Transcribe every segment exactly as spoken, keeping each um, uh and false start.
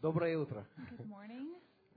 Доброе утро. Good morning.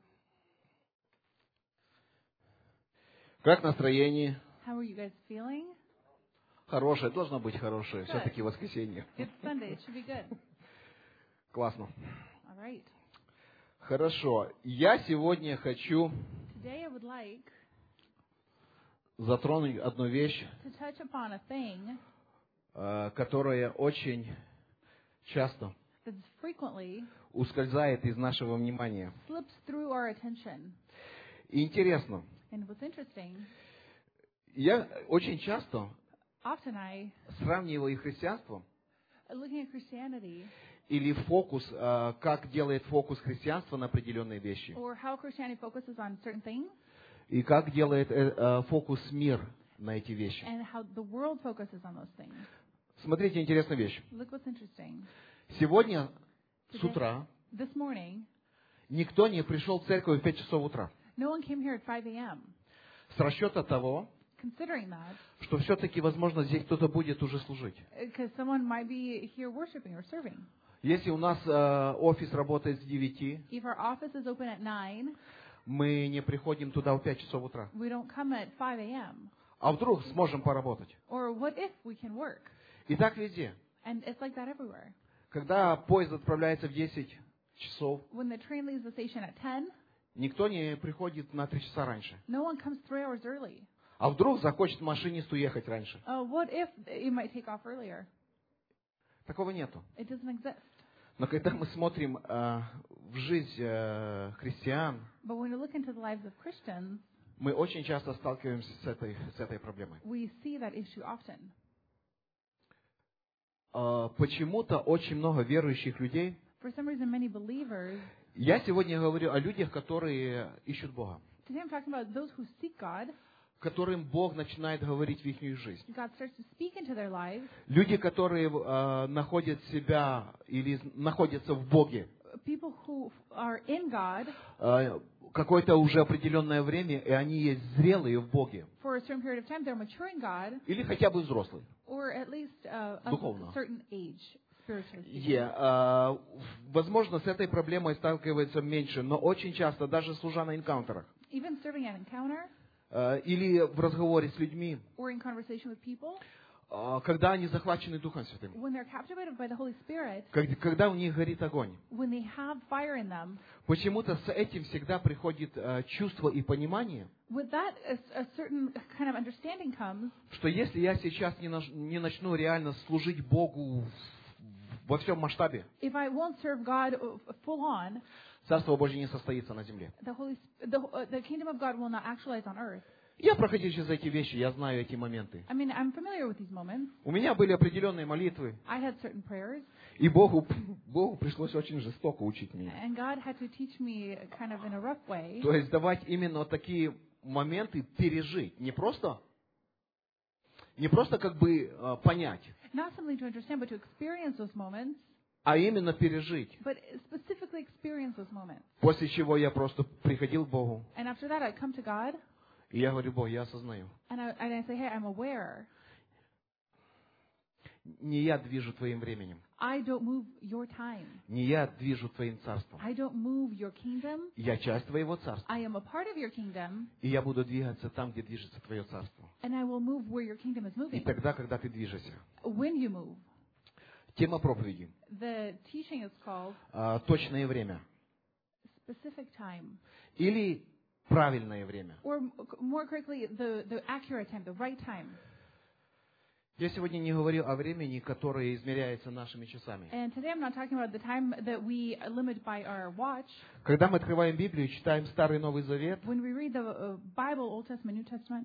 Как настроение? How are you guys feeling? Хорошее, должно быть хорошее. Good. Все-таки воскресенье. It's Sunday. It should be good. Классно. All right. Хорошо. Я сегодня хочу Today I would like затронуть одну вещь, to touch upon a thing э, которая очень часто that frequently ускользает из нашего внимания. slips through our attention. И интересно, And what's interesting, я очень часто often I, сравниваю христианство looking at Christianity, или фокус, э, как делает фокус христианства на определенные вещи, or how Christianity focuses on certain things, и как делает э, э, фокус мир на эти вещи. and how the world focuses on those things. Смотрите, интересная вещь. Look what's interesting. Сегодня с Today, утра this morning, никто не пришел в церковь в пять часов утра. no one came here at five a.m. С расчета того, Considering that, что все-таки, возможно, здесь кто-то будет уже служить. because someone might be here worshiping or serving. Если у нас э, офис работает с девяти, If our office is open at nine, мы не приходим туда в пять часов утра. we don't come at five a.m. А вдруг сможем поработать? Or what if we can work? И так везде. And it's like that everywhere. Когда поезд отправляется в десять часов, When the train leaves the station at ten, никто не приходит на три часа раньше. no one comes three hours early. А вдруг захочет машинист уехать раньше? Uh, what if it might take off earlier? Такого нету. It doesn't exist. Но когда мы смотрим э, в жизнь э, христиан, But when we look into the lives of Christians, мы очень часто сталкиваемся с этой, с этой проблемой. we see that issue often. Э, почему-то очень много верующих людей. For some reason, many believers, Я сегодня говорю о людях, которые ищут Бога, today I'm talking about those who seek God. которым Бог начинает говорить в их жизнь. God starts to speak into their lives. Люди, которые э, находят себя или находятся в Боге People who are in God э, какое-то уже определенное время, и они есть зрелые в Боге. for a certain period of time. They're mature in God, Или хотя бы взрослые. or at least uh, of Духовно. a certain age, spiritually speaking. Yeah, э, возможно, с этой проблемой сталкивается меньше, но очень часто, даже служа на энкаунтерах, Even serving at Encounter э, или в разговоре с людьми, or in conversation with people, э, когда они захвачены Духом Святым, when they're captivated by the Holy Spirit, когда, когда у них горит огонь, when they have fire in them, почему-то с этим всегда приходит э, чувство и понимание, with that a, a certain kind of understanding comes что если я сейчас не, наж- не начну реально служить Богу во всем масштабе, if I won't serve God full on, Царство Божье не состоится на земле. the Holy the, uh, the kingdom of God will not actualize on earth. Я проходил через эти вещи, я знаю эти моменты. I mean, I'm familiar with these moments. У меня были определенные молитвы, I had certain prayers, и Богу, Богу пришлось очень жестоко учить меня. and God had to teach me kind of in a rough way. То есть давать именно такие моменты пережить, не просто, не просто как бы э, понять, Not simply to understand, but to experience those moments, а именно пережить. but specifically experience those moments. После чего я просто приходил к Богу, And after that, I come to God, и я говорю: Бог, я осознаю, and I, and I say, hey, I'm aware. не я движу Твоим временем, I don't move your time. не я движу Твоим царством. I don't move your kingdom. Я часть Твоего царства, I am a part of your kingdom, и я буду двигаться там, где движется Твое царство. and I will move where your kingdom is И moving. тогда, когда Ты движешься. When you move. Тема проповеди. The teaching is called А, точное время. specific time. Или правильное время. Or more correctly, the, the accurate time, the right time. Я сегодня не говорю о времени, которое измеряется нашими часами. And today I'm not talking about the time that we limit by our watch. Когда мы открываем Библию, читаем Старый и Новый Завет, When we read the uh, Bible, Old Testament, New Testament,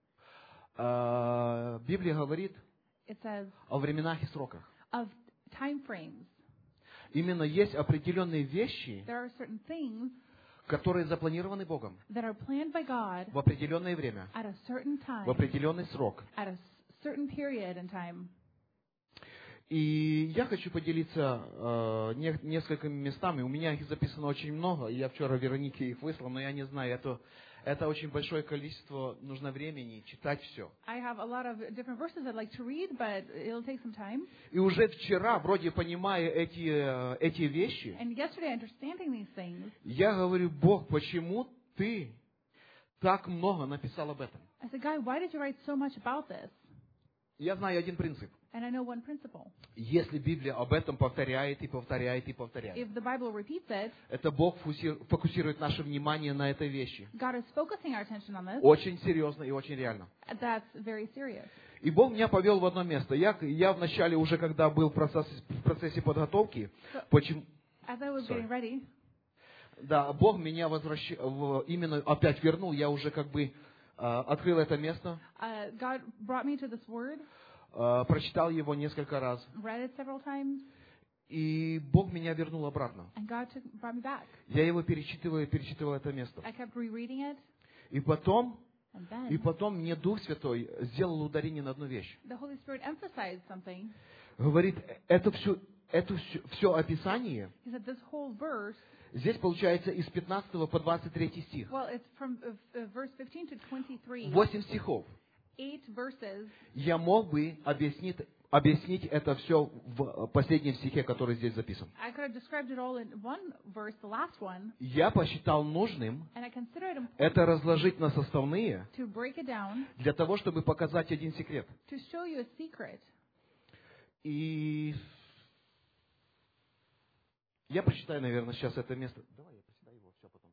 а, Библия говорит it says о временах и сроках. of time frames. Именно есть определенные вещи, There are certain things которые запланированы Богом that are planned by God в определенное время, at a certain time, в определенный срок. at a certain period in time. И я хочу поделиться э, не, несколькими местами. У меня их записано очень много. Я вчера Веронике их выслал, но я не знаю, это, Это очень большое количество, нужно времени читать все. I have a lot of different verses I'd like to read, but it'll take some time. И уже вчера, вроде понимая эти, э, эти вещи, And yesterday, understanding these things, я говорю: Бог, почему ты так много написал об этом? I said, God, why did you write so much about this? Я знаю один принцип. And I know one principle. Если Библия об этом повторяет и повторяет и повторяет, If the Bible repeats it, это Бог фуси- фокусирует наше внимание на этой вещи. God is focusing our attention on this. Очень серьезно и очень реально. That's very serious. И Бог меня повел в одно место. Я, я вначале уже, когда был в процессе, в процессе подготовки, почему... As I was Sorry. getting ready, Да, Бог меня возвращ... в- именно опять вернул. Я уже как бы э, открыл это место, uh, God brought me to this word, э, прочитал его несколько раз. read it several times, И Бог меня вернул обратно. and God took, brought me back. Я его перечитывал и перечитывал это место. I kept rereading it, И потом, and then и потом мне Дух Святой сделал ударение на одну вещь. the Holy Spirit emphasized something. Говорит, это все, это все, все описание, He said, this whole verse, здесь получается из пятнадцатого по двадцать третий стих. well, it's from uh, uh, verse fifteen to twenty-three, Восемь стихов. eight verses. Я мог бы объяснить, объяснить это все в последнем стихе, который здесь записан. I could have described it all in one verse, the last one, Я посчитал нужным and I consider it important это разложить на составные to break it down для того, чтобы показать один секрет. to show you a secret. И я прочитаю, наверное, сейчас это место. Давай я прочитаю его, все потом.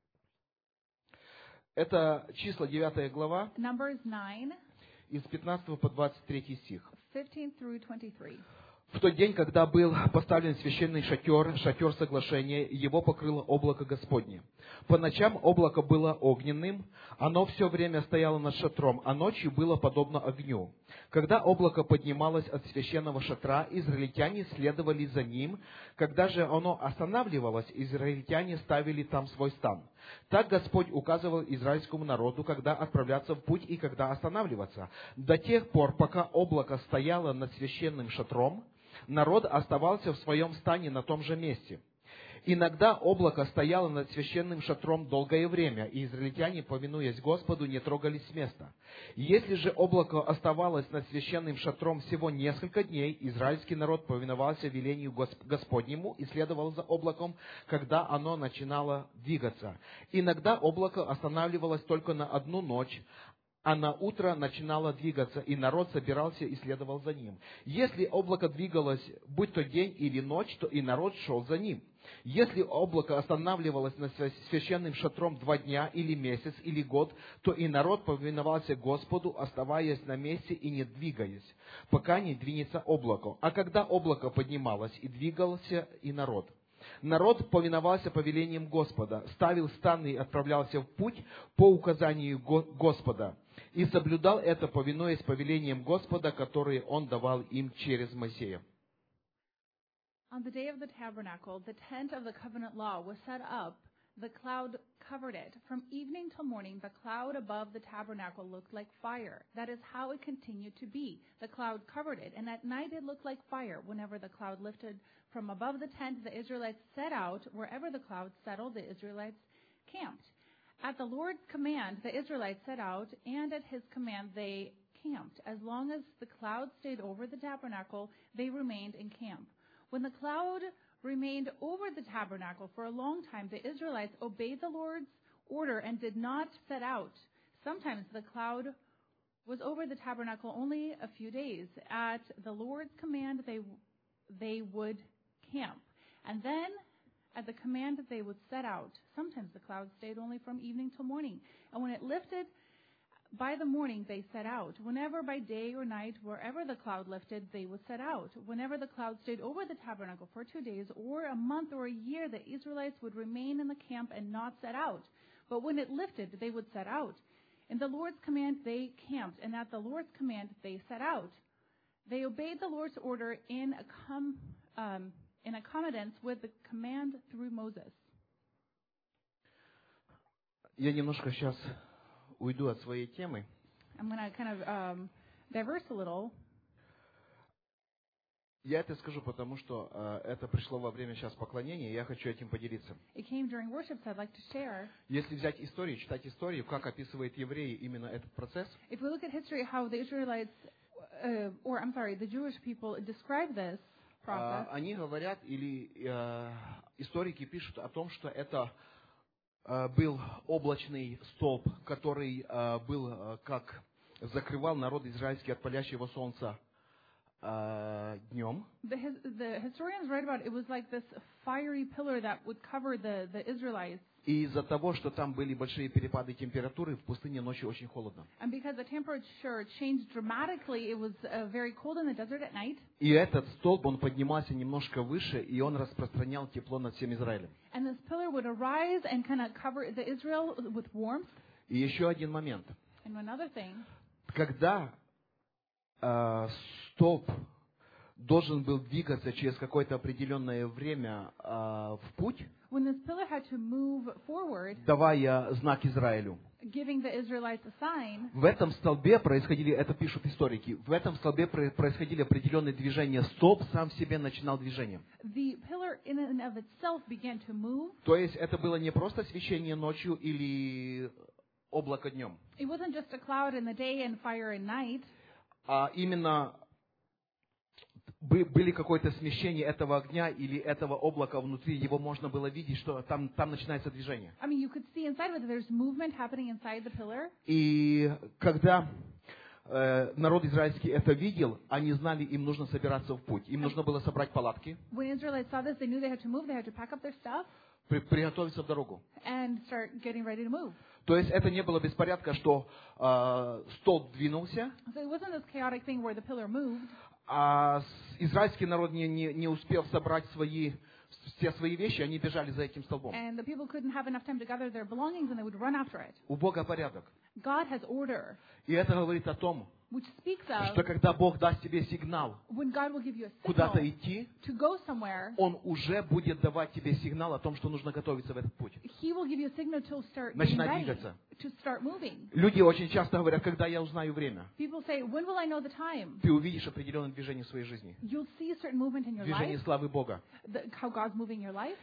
Это числа девятая глава, Numbers nine, из пятнадцатого по двадцать третий стих. fifteen through twenty-three. В тот день, когда был поставлен священный шатер, шатер соглашения, его покрыло облако Господне. По ночам облако было огненным, оно все время стояло над шатром, а ночью было подобно огню. Когда облако поднималось от священного шатра, израильтяне следовали за ним. Когда же оно останавливалось, израильтяне ставили там свой стан. Так Господь указывал израильскому народу, когда отправляться в путь и когда останавливаться. До тех пор, пока облако стояло над священным шатром, народ оставался в своем стане на том же месте. Иногда облако стояло над священным шатром долгое время, и израильтяне, повинуясь Господу, не трогались с места. Если же облако оставалось над священным шатром всего несколько дней, израильский народ повиновался велению Господнему и следовал за облаком, когда оно начинало двигаться. Иногда облако останавливалось только на одну ночь, а на утро начинало двигаться, и народ собирался и следовал за ним. Если облако двигалось, будь то день или ночь, то и народ шел за ним. Если облако останавливалось над священным шатром два дня, или месяц, или год, то и народ повиновался Господу, оставаясь на месте и не двигаясь, пока не двинется облако. А когда облако поднималось, и двигался и народ. Народ повиновался повелениям Господа, ставил станы и отправлялся в путь по указанию Господа, и соблюдал это, повинуясь повелениям Господа, которые Он давал им через Моисея. On the day of the tabernacle, the tent of the covenant law was set up. The cloud covered it. From evening till morning, the cloud above the tabernacle looked like fire. That is how it continued to be. The cloud covered it, and at night it looked like fire. Whenever the cloud lifted from above the tent, the Israelites set out. Wherever the cloud settled, the Israelites camped. At the Lord's command, the Israelites set out, and at his command they camped. As long as the cloud stayed over the tabernacle, they remained in camp. When the cloud remained over the tabernacle for a long time, the Israelites obeyed the Lord's order and did not set out. Sometimes the cloud was over the tabernacle only a few days. At the Lord's command, they they would camp. And then, at the command, they would set out. Sometimes the cloud stayed only from evening till morning. And when it lifted, by the morning they set out. Whenever by day or night, wherever the cloud lifted, they would set out. Whenever the cloud stayed over the tabernacle for two days, or a month or a year, the Israelites would remain in the camp and not set out. But when it lifted, they would set out. In the Lord's command, they camped, and at the Lord's command, they set out. They obeyed the Lord's order in, accom- um, in accordance with the command through Moses. Я немножко сейчас уйду от своей темы. I'm going to kind of um, diverse a little. Я это скажу, потому что э, это пришло во время сейчас поклонения, и я хочу этим поделиться. It came during worship, so I'd like to share. Если взять историю, читать историю, как описывает евреи именно этот процесс, If we look at history, how the Israelites, uh, or I'm sorry, the Jewish people describe this э, process, они говорят, или э, историки пишут о том, что это э, был облачный столб, который э, был э, как закрывал народ израильский от палящего солнца э, днем. the, his, the historians write about it was like this fiery pillar that would cover the, the Israelites. И из-за того, что там были большие перепады температуры, в пустыне ночью очень холодно. And because the temperature changed dramatically, it was uh, very cold in the desert at night. И этот столб, он поднимался немножко выше, и он распространял тепло над всем Израилем. And this pillar would arise and kind of cover the Israel with warmth. И еще один момент. And another thing, Когда э, столб должен был двигаться через какое-то определенное время э, в путь, when this pillar had to move forward, давая знак Израилю, giving the Israelites a sign, в этом столбе происходили, это пишут историки, в этом столбе про- происходили определенные движения. Столб сам в себе начинал движение. the pillar in and of itself began to move. То есть это было не просто освещение ночью или облако днем, It wasn't just a cloud in the day and fire at night. а именно бы- были какое-то смещение этого огня или этого облака внутри, его можно было видеть, что там, там начинается движение. I mean, you could see inside of it that there's movement happening inside the pillar. И когда э, народ израильский это видел, они знали, им нужно собираться в путь. Им нужно было собрать палатки, When Israelites saw this, they knew they had to move. They had to pack up their stuff при- приготовиться в дорогу. and start getting ready to move. То есть это не было беспорядка, что э, столб двинулся, So it wasn't this chaotic thing where the pillar moved, а с- израильский народ не, не, не успел собрать свои, все свои вещи, они бежали за этим столбом. and the people couldn't have enough time to gather their belongings, and they would run after it. У Бога порядок. God has order, И это говорит о том, which speaks что of когда Бог даст тебе сигнал when God will give you a куда-то signal идти, to go somewhere, Он уже будет давать тебе сигнал о том, что нужно готовиться в этот путь. He will give you a signal to start getting Начинать ready, двигаться. to start moving. Люди очень часто говорят, когда я узнаю время, People say, when will I know the time? ты увидишь определенное движение в своей жизни. You'll see a certain movement in your Движение life, славы Бога. the, how God's moving your life.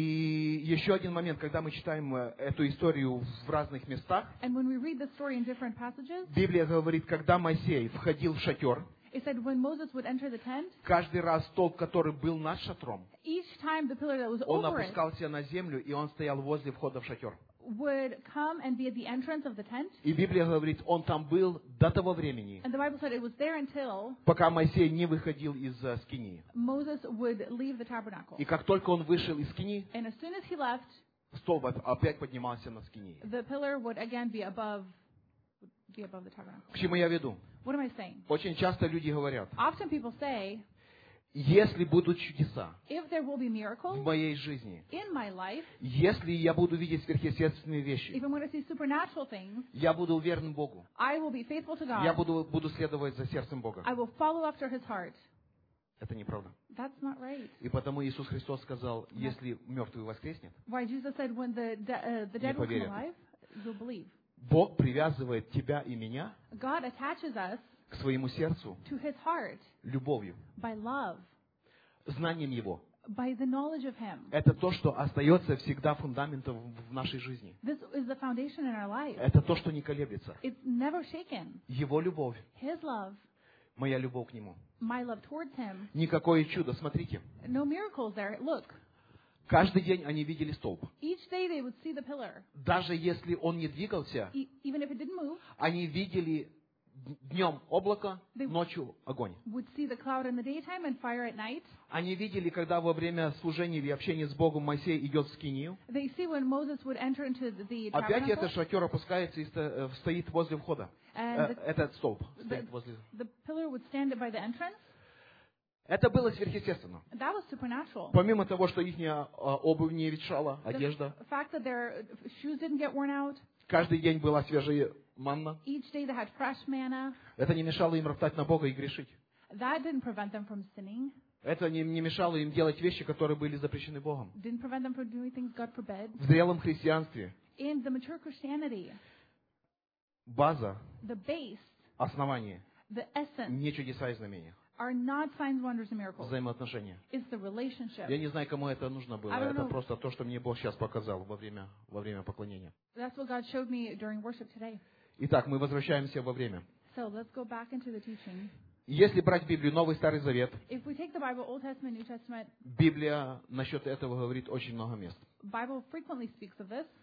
И еще один момент, когда мы читаем э, эту историю в разных местах, And when we read the story in different passages, Библия говорит, когда Моисей входил в шатер, it said when Moses would enter the tent, каждый раз столб, который был над шатром, each time the pillar that was он over it опускался на землю, и он стоял возле входа в шатер. would come and be at the entrance of the tent. И Библия говорит, он там был до того времени, And the Bible said it was there until пока Моисей не выходил из э, скинии. Moses would leave the tabernacle. И как только он вышел из скинии, And as soon as he left, столб оп- опять поднимался над скинией. the pillar would again be above, would be above the tabernacle. К чему я веду? What am I saying? Очень часто люди говорят, Often people say, если будут чудеса if there will be в miracles моей жизни, in my life, если я буду видеть сверхъестественные if вещи, I'm going to see supernatural things, я буду верен Богу, I will be faithful to я God. буду, буду следовать за сердцем Бога. I will follow after His heart. Это неправда. That's not right. И потому Иисус Христос сказал, если мертвый воскреснет, Why Jesus said, when the de- uh, the dead will come поверят. alive, you'll believe. Бог привязывает тебя и меня God attaches us к своему сердцу to His heart любовью, by love, знанием Его. by the knowledge of Him. Это то, что остается всегда фундаментом в в нашей жизни. This is the foundation in our life. Это то, что не колеблется. It's never shaken. Его любовь, His love, моя любовь к Нему. my love towards Him. Никакое чудо. Смотрите, No miracles there. Look, каждый день они видели столб. each day they would see the pillar. Даже если он не двигался, E- even if it didn't move, они видели днем облако, They- ночью огонь. would see the cloud in the daytime and fire at night. Они видели, когда во время служения и общения с Богом Моисей идет в скинию. They see when Moses would enter into the, the Опять tabernacle, этот шатер опускается и сто- э, стоит возле входа. and Э, the, Этот столб the, стоит возле. the pillar would stand by the entrance. Это было сверхъестественно. That was supernatural. Помимо того, что их обувь не ветшала, одежда, The fact that their shoes didn't get worn out, каждый день была свежая манна. each day they had fresh manna, Это не мешало им роптать на Бога и грешить. that didn't prevent them from sinning, Это не, не мешало им делать вещи, которые были запрещены Богом. didn't prevent them from doing things God forbid. В зрелом христианстве In the mature Christianity, база, the base, основание, the essence не чудеса и знамения. are not signs, wonders, and miracles. Взаимоотношения. It's the relationship. Я не знаю, кому это нужно было. I don't Это know. просто то, что мне Бог сейчас показал во время, во время поклонения. That's what God showed me during worship today. Итак, мы возвращаемся во время. So let's go back into the teaching. Если брать Библию, Новый Старый Завет, If we take the Bible, Old Testament, New Testament, Библия насчет этого говорит очень много мест. Bible frequently speaks of this.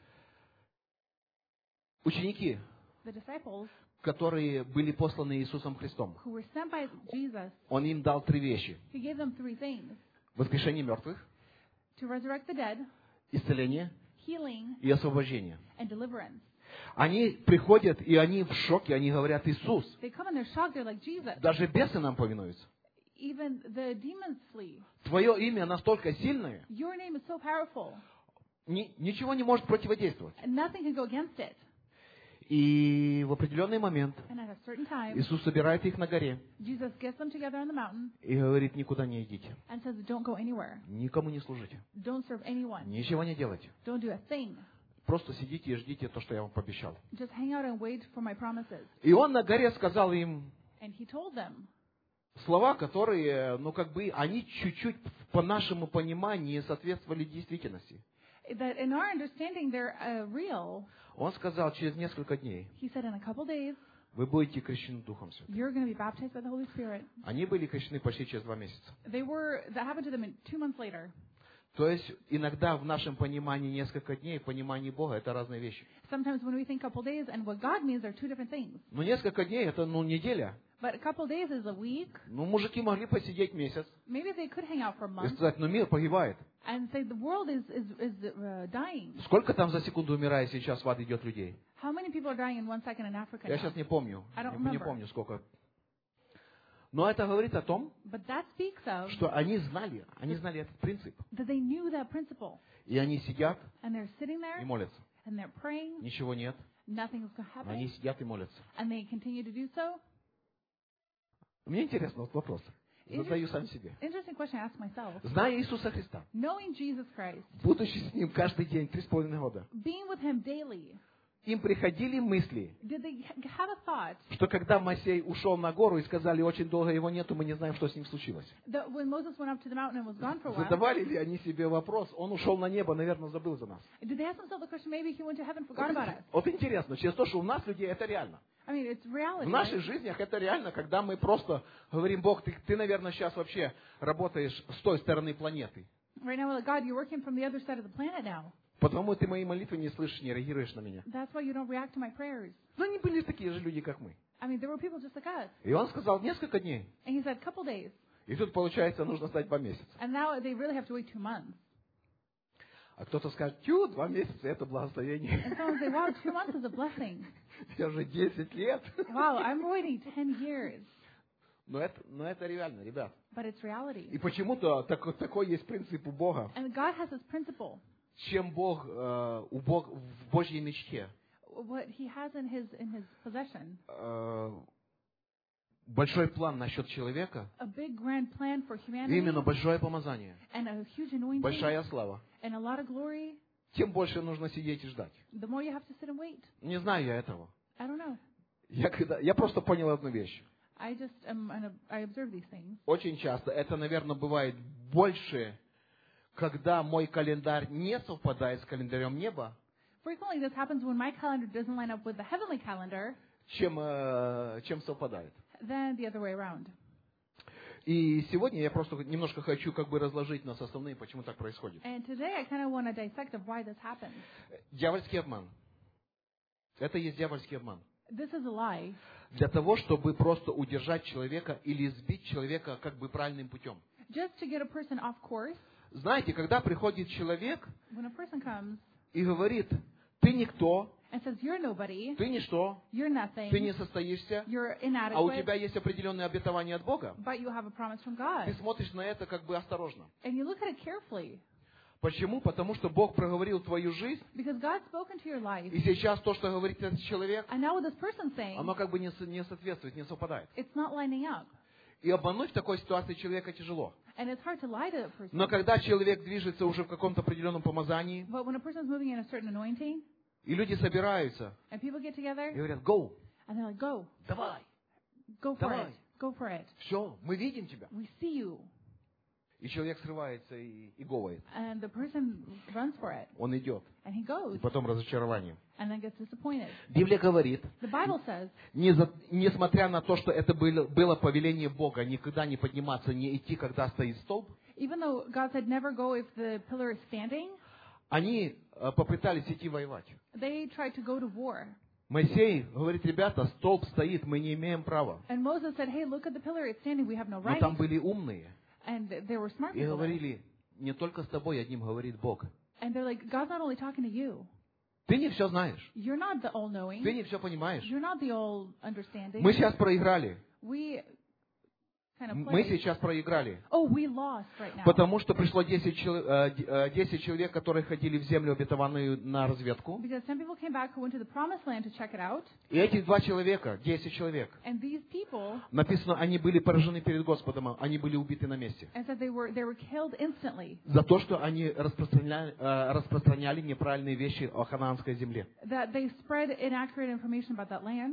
Ученики, The disciples которые были посланы Иисусом Христом, who were sent by Jesus, Он им дал три вещи. He gave them three things: Воскрешение мертвых, to resurrect the dead, исцеление healing, и освобождение. and deliverance. Они приходят, и они в шоке, они говорят: Иисус, They come and they're shocked. They're like, Jesus, даже бесы нам повинуются. even the demons flee. Твое имя настолько сильное, Your name is so powerful, ни- ничего не может противодействовать. and nothing can go against it. И в определенный момент And at a certain time, Иисус собирает их на горе Jesus gets them together on the mountain и говорит: никуда не идите, and says, don't go anywhere. никому не служите, Don't serve anyone. ничего не делайте. Don't do a thing. Просто сидите и ждите то, что я вам пообещал. Just hang out and wait for my promises. И Он на горе сказал им And he told them слова, которые, ну, как бы, они чуть-чуть по нашему пониманию соответствовали действительности. that in our understanding they're uh, real. Он сказал: через несколько дней He said, in a couple days, вы будете крещены Духом Святым. you're going to be baptized by the Holy Spirit. Они были крещены почти через два месяца. They were, that happened to them in two months later. То есть иногда в нашем понимании несколько дней, в понимании Бога это разные вещи. Sometimes when we think couple days and what God means are two different things. Но несколько дней это, ну, неделя. But a couple days is a week. Ну, мужики могли посидеть месяц Maybe they could hang out for a и month сказать: ну, мир погибает. and say the world is, is, is uh, dying. Сколько там за секунду умирает сейчас в ад идет людей? How many people are dying in one second in Africa Я now? сейчас не помню. I don't Не, не remember. помню сколько. Но это говорит о том, But that speaks of что они знали, они знали этот принцип. that they knew that principle. И они сидят And they're sitting there и молятся. and they're praying. Ничего нет. Nothing is going to happen. Они сидят и молятся. And they continue to do so. Мне интересно вот вопрос. Задаю сам себе. Interesting question I ask myself. Зная Иисуса Христа, Knowing Jesus Christ, будучи с Ним каждый день, три с половиной года, being with Him daily, им приходили мысли, did they ha- have a thought что когда Моисей ушел на гору и сказали: очень долго его нету, мы не знаем, что с ним случилось. that when Moses went up to the mountain and was gone for a while, Задавали ли они себе вопрос: он ушел на небо, наверное, забыл за нас. did they ask themselves the question, maybe He went to heaven, forgot about us? Вот интересно, через то, что у нас людей это реально. I mean, it's В reality. наших Right? жизнях это реально, когда мы просто говорим: Бог, ты, ты, наверное, сейчас вообще работаешь с той стороны планеты. Right now, we're like, God, you're working from the other side of the planet now. Потому ты мои молитвы не слышишь, не реагируешь на меня. That's why you don't react to my prayers. Но они были такие же люди, как мы. I mean, there were people just like us. И он сказал: несколько дней. And He said, couple days. И тут, получается, нужно ждать два месяца. And now they really have to wait two months. А кто-то скажет: тю, два месяца это благословение. And someone say, wow, two months is a blessing. Я уже десять лет. Wow, I'm waiting ten years. Но это, но это реально, ребят. But it's reality. И почему-то так- такой есть принцип у Бога. And God has this principle. Чем Бог, э, у Бог в Божьей мечте What He has in His in His possession. э, большой план насчет человека, A big grand plan for humanity. именно большое помазание, And a huge anointing. большая слава, And a lot of glory. тем больше нужно сидеть и ждать. The more you have to sit and wait. Не знаю я этого. I don't know. Я, когда, я просто понял одну вещь. I just am, an, I observe these things. Очень часто это, наверное, бывает больше, когда мой календарь не совпадает с календарем неба, Frequently, this happens when my calendar doesn't line up with the heavenly calendar, чем, э, чем совпадает. than the other way around. И сегодня я просто немножко хочу как бы разложить нас основные, почему так происходит. And today, I kind of want to dissect of why this happens. Дьявольский обман. Это есть дьявольский обман. This is a lie Для того, чтобы просто удержать человека или сбить человека как бы правильным путем. just to get a person off course. Знаете, когда приходит человек When a person comes и говорит: ты никто, and says, you're nobody, ты ничто, you're nothing, ты не состоишься, you're а у inadequate, тебя есть определенные обетования от Бога, but you have a promise from ты God. смотришь на это как бы осторожно. And you look at it carefully. Почему? Потому что Бог проговорил твою жизнь, Because God's spoken to your life. и сейчас то, что говорит этот человек, And now what this person's saying, оно как бы не, со- не соответствует, не совпадает. it's not lining up. И обмануть в такой ситуации человека тяжело. And it's hard to lie to a person. Но когда человек движется уже в каком-то определенном помазании, But when a person's moving in a certain anointing, и люди собираются and people get и together, говорят: go, and they're like, go, давай, go for давай, it. Go for it. Все, мы видим тебя. We see you. И человек срывается и, и говает. And the person runs for it. Он идет. And he goes. И потом разочарование. And then gets disappointed. Библия говорит, The Bible says, не за- несмотря на то, что это было, было повеление Бога, никогда не подниматься, не идти, когда стоит столб, even though God said never go if the pillar is standing, они э, попытались идти воевать. they tried to go to war. Моисей говорит, ребята, столб стоит, мы не имеем права. And Moses said, hey, look at the pillar, it's standing, we have no Но right. там были умные. And they were smart И people there. говорили, не только с тобой одним говорит Бог. And they're like, God's not only talking to you. Ты не все знаешь. You're not the all-knowing. Ты не все понимаешь. You're not the all-understanding. Мы сейчас проиграли. We kind of Мы played. сейчас проиграли. Oh, we lost right now. Потому что пришло десять человек, которые ходили в землю обетованную на разведку. Because some people came back who went to the promised land to check it out. И эти два человека, десять человек, And these people, написано, они были поражены перед Господом, они были убиты на месте. and said they were, they were killed instantly. За то, что они распространяли, э, распространяли неправильные вещи о ханаанской земле. That they spread inaccurate information about that land.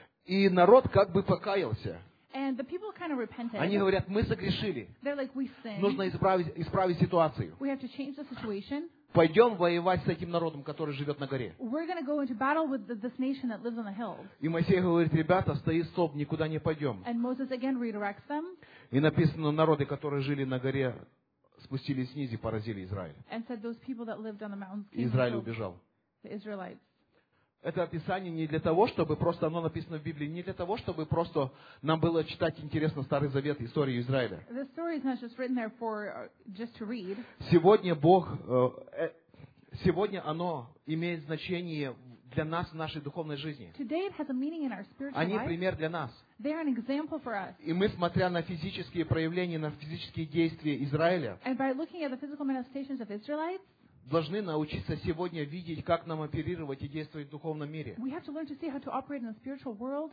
И народ как бы покаялся. And the people kind of repented. Они говорят, мы согрешили. They're like, we sinned. Нужно исправить, исправить ситуацию. We have to change the situation. Пойдем воевать с этим народом, который живет на горе. We're going to go into battle with the, this nation that lives on the hills. И Моисей говорит, ребята, стоит столб, никуда не пойдем. And Moses again redirects them И написано, народы, которые жили на горе, спустились вниз и поразили Израиль. and said those people that lived on the mountains И came Израиль and killed убежал. the Israelites. Это описание не для того, чтобы просто оно написано в Библии, не для того, чтобы просто нам было читать интересно Старый Завет, историю Израиля. The story is not just written there for uh, just to read. Сегодня Бог, э, э, сегодня оно имеет значение для нас в нашей духовной жизни. Today it has a meaning in our spiritual Они life. пример для нас. They are an example for us. И мы, смотря на физические проявления, на физические действия Израиля, And by looking at the physical manifestations of Israelites, должны научиться сегодня видеть, как нам оперировать и действовать в духовном мире. we have to learn to see how to operate in the spiritual world.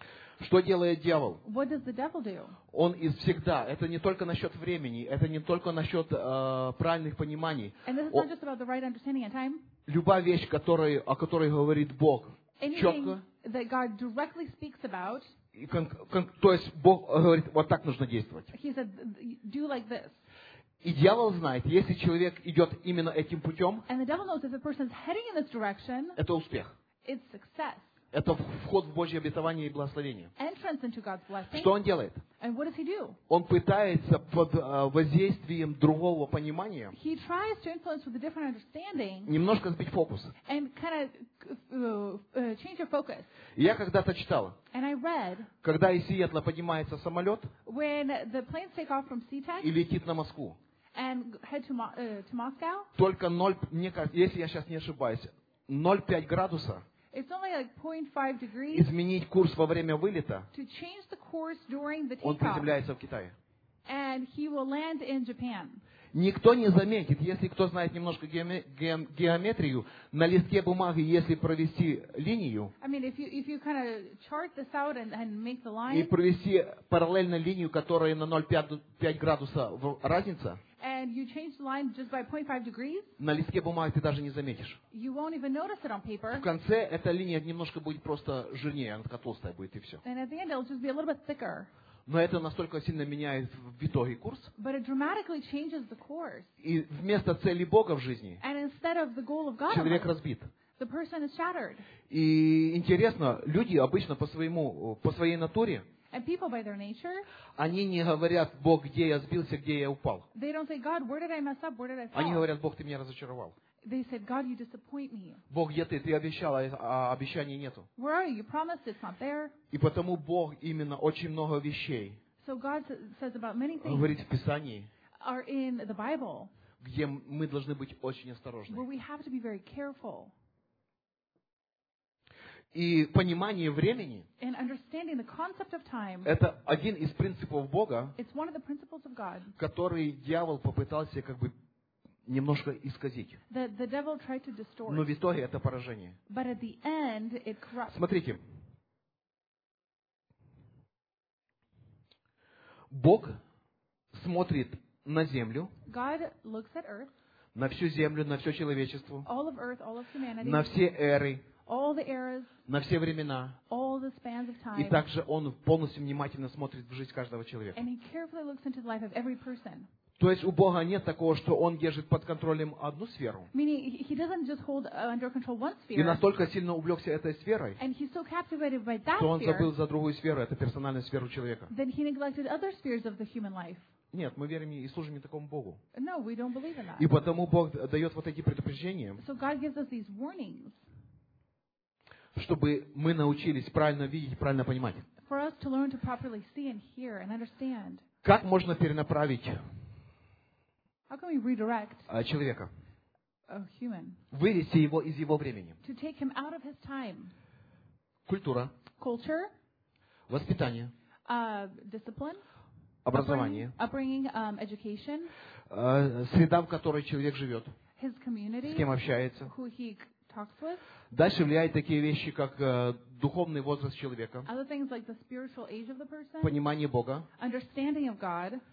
Что делает дьявол? What does the devil do? Он из всегда. Это не только насчет времени, это не только насчет э, правильных пониманий. And this is О- not just about the right understanding and time. Любая вещь, которой, о которой говорит Бог, Anything четко, that God directly speaks about, и кон- кон- то есть Бог говорит, вот так нужно действовать. he said, do like this. И дьявол знает, если человек идет именно этим путем, And the devil knows if a person is heading in this direction, это успех. it's success. Это вход в Божье обетование и благословение. Entrance into God's blessing. Что он делает? And what does he do? Он пытается под э, воздействием другого понимания He tries to influence with a different understanding немножко сбить фокус. and kind of uh, uh, change your focus. И я когда-то читал, And I read когда из Сиэтла поднимается самолет when the planes take off from SeaTac и летит на Москву, and head to, Mo- uh, to Moscow, только ноль, мне кажется, если я сейчас не ошибаюсь, ноль целых пять градуса it's only like zero point five degrees изменить курс во время вылета, to change the course during the он takeoff. приземляется в Китае. And he will land in Japan. Никто не заметит, если кто знает немножко геоме- ге- геометрию, на листке бумаги, если провести линию I mean, if you if you kind of chart this out and, and make the и line, провести параллельно линию, которая на ноль целых пять градуса в- разница, and you change the line just by zero point five degrees, на листке бумаги ты даже не заметишь. you won't even notice it on В paper. конце эта линия немножко будет просто жирнее, она такая толстая будет и все. And at the end, it'll just be a little bit thicker. Но это настолько сильно меняет в итоге курс. But it dramatically changes the course. И вместо цели Бога в жизни And instead of the goal of God, in человек life, разбит. the person is shattered. И интересно, люди обычно по своему, по своей натуре, And people, by their nature, они не говорят, Бог, где я сбился, где я упал. they don't say, God, where did I mess up? Where did I Они fall? говорят, Бог, ты меня разочаровал. They said, God, you disappoint me. Бог, где ты? Ты обещал, а а обещаний нету. Where are you? You promised it's not there. И потому Бог именно очень много вещей So God sa- says about many things говорит в Писании, are in the Bible где мы должны быть очень where осторожны. we have to be very careful. И понимание времени And understanding the concept of time, – это один из принципов Бога, it's one of the principles of God который дьявол попытался как бы немножко исказить. that the devil tried to distort. Но в итоге это поражение. But at the end, it corrupts. Смотрите. Бог смотрит на землю, God looks at earth, на всю землю, на все человечество, all of earth, all of humanity, на все эры, all the eras, на все времена. all the spans of И time, также Он полностью внимательно смотрит в жизнь каждого человека. and He carefully looks into the life of every person. То есть у Бога нет такого, что Он держит под контролем одну сферу. Meaning, He doesn't just hold uh, under control one И sphere, настолько сильно увлекся этой сферой, and He's so captivated by that что Он забыл sphere, за другую сферу, это персональную сферу человека. then He neglected other spheres of the human life. Нет, мы верим и служим не такому Богу. No, we don't believe in that. И потому Бог дает вот эти предупреждения, So God gives us these warnings чтобы мы научились правильно видеть, правильно понимать. for us to learn to properly see and hear and understand. Как можно перенаправить How can we redirect а, человека? a human? Вывести его из его времени. To take him out of his time. Культура, Culture, воспитание, uh, discipline, образование, upbringing, um, education, а, среда, в которой человек живет, his community, с кем общается. who he talks with, Дальше влияют такие вещи, как э, духовный возраст человека, other things like the spiritual age of the person, понимание Бога, understanding of God,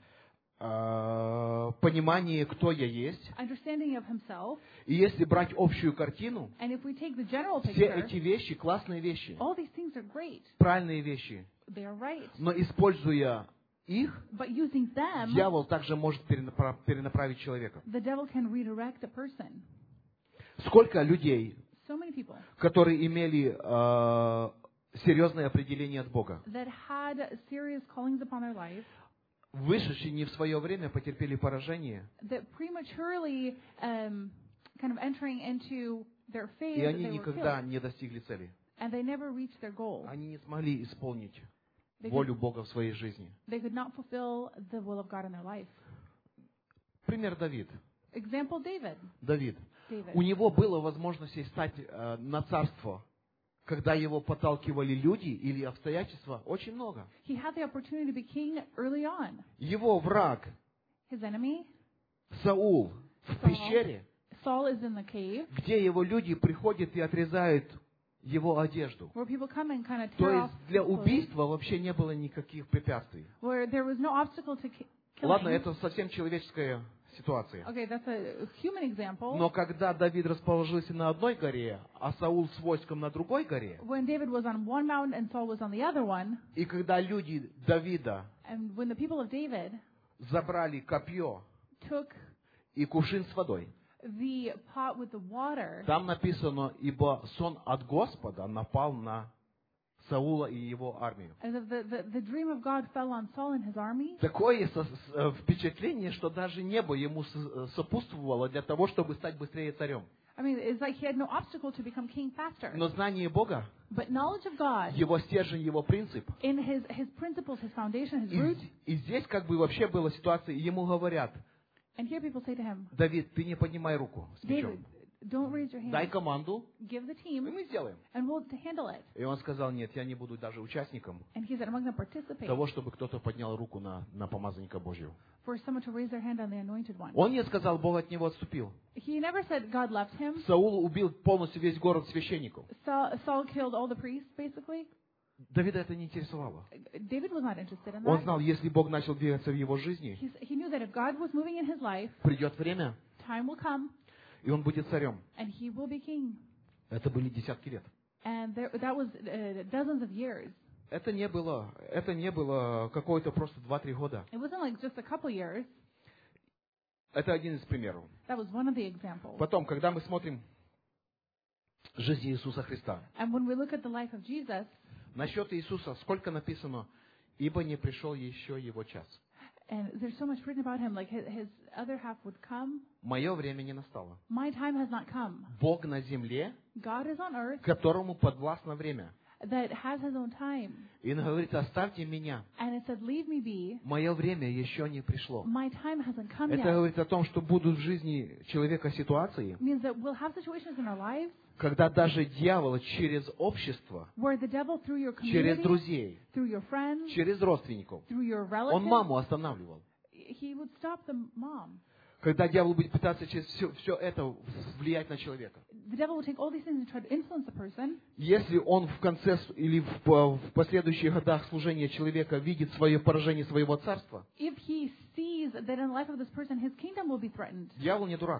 э, понимание, кто я есть. understanding of himself. И если брать общую картину, And if we take the general все picture, эти вещи, классные вещи, all these things are great. правильные вещи, They are right. но используя их, But using them, дьявол также может перенапра- перенаправить человека. the devil can redirect a person. Сколько людей, So many people которые имели э, серьезное определение от Бога, that had serious callings upon their life, вышедшие не в свое время, потерпели поражение, that prematurely um, kind of entering into their phase, и that они they were никогда killed, не достигли цели. and they never reached their goal. Они не смогли исполнить They волю could, Бога в своей жизни. they could not fulfill the will of God in their life. Пример Давид. Example, David. Давид. David. У него было возможность стать э, на царство, когда его подталкивали люди или обстоятельства, очень много. He had the opportunity to be king early on. Его враг His enemy, Саул в Saul. пещере, Saul, is in the cave, где его люди приходят и отрезают его одежду. where people come and kind of То tear есть off для his clothes, убийства вообще не было никаких препятствий. where there was no obstacle to ki- killing. Ладно, это совсем человеческая ситуация. Okay, that's a human example. Но когда Давид расположился на одной горе, а Саул с войском на другой горе, When David was on one mountain and Saul was on the other one, и когда люди Давида and when the people of David забрали копье took и кувшин с водой, the pot with the water, там написано, ибо сон от Господа напал на Саула и его армию. and the, the, the dream of God fell on Saul and his army. Такое со- с- э, впечатление, что даже небо ему с- э, сопутствовало для того, чтобы стать быстрее царем. I mean, it's like he had no obstacle to become king faster. Но знание Бога, But knowledge of God, его стержень, его принцип, in his, his principles, his foundation, his и, root, и здесь как бы вообще была ситуация, и ему говорят, and here people say to him, Давид, ты не поднимай руку с мечом. David, don't raise your Дай hand. команду, Give the и team, мы сделаем. and we'll handle it. И он сказал, нет, я не буду даже участником And he said, I'm not going to participate того, чтобы кто-то поднял руку на, на помазанника Божьего. for someone to raise their hand on the anointed one. Он не сказал, Бог от него отступил. He never said God left him. Саул убил полностью весь город священников. Saul, Saul killed all the priests, basically. Давида это не интересовало. David was not interested in Он that. знал, если Бог начал двигаться в его жизни, He's, he knew that if God was moving in his life, придет время, time will come, и он будет царем. and he will be king. Это были десятки лет. And there, that was uh, dozens of years. Это не было, это не было какое-то просто два-три года. It wasn't like just a couple years. Это один из примеров. That was one of the examples. Потом, когда мы смотрим жизнь Иисуса Христа, And when we look at the life of Jesus, насчет Иисуса сколько написано, ибо не пришел еще его час. and there's so much written about him, like his, his other half would come. Мое время не настало. My time has not come. Бог на земле, God is on earth которому подвластно время. that has his own time. И он говорит, оставьте меня. And it said, leave me be. Мое время еще не пришло. My time hasn't come Это yet. говорит о том, что будут в жизни человека ситуации, It means that we'll have situations in our lives когда даже дьявол через общество, where the devil, through your через community, друзей, through your friends, через родственников, through your он relatives, маму останавливал. he would stop the mom. Когда дьявол будет пытаться через все, все это влиять на человека. The devil will take all these things and try to influence the person. Если он в конце с- или в, по- в последующих годах служения человека видит свое поражение своего царства, If he sees that in the life of this person his kingdom will be threatened, дьявол не дурак.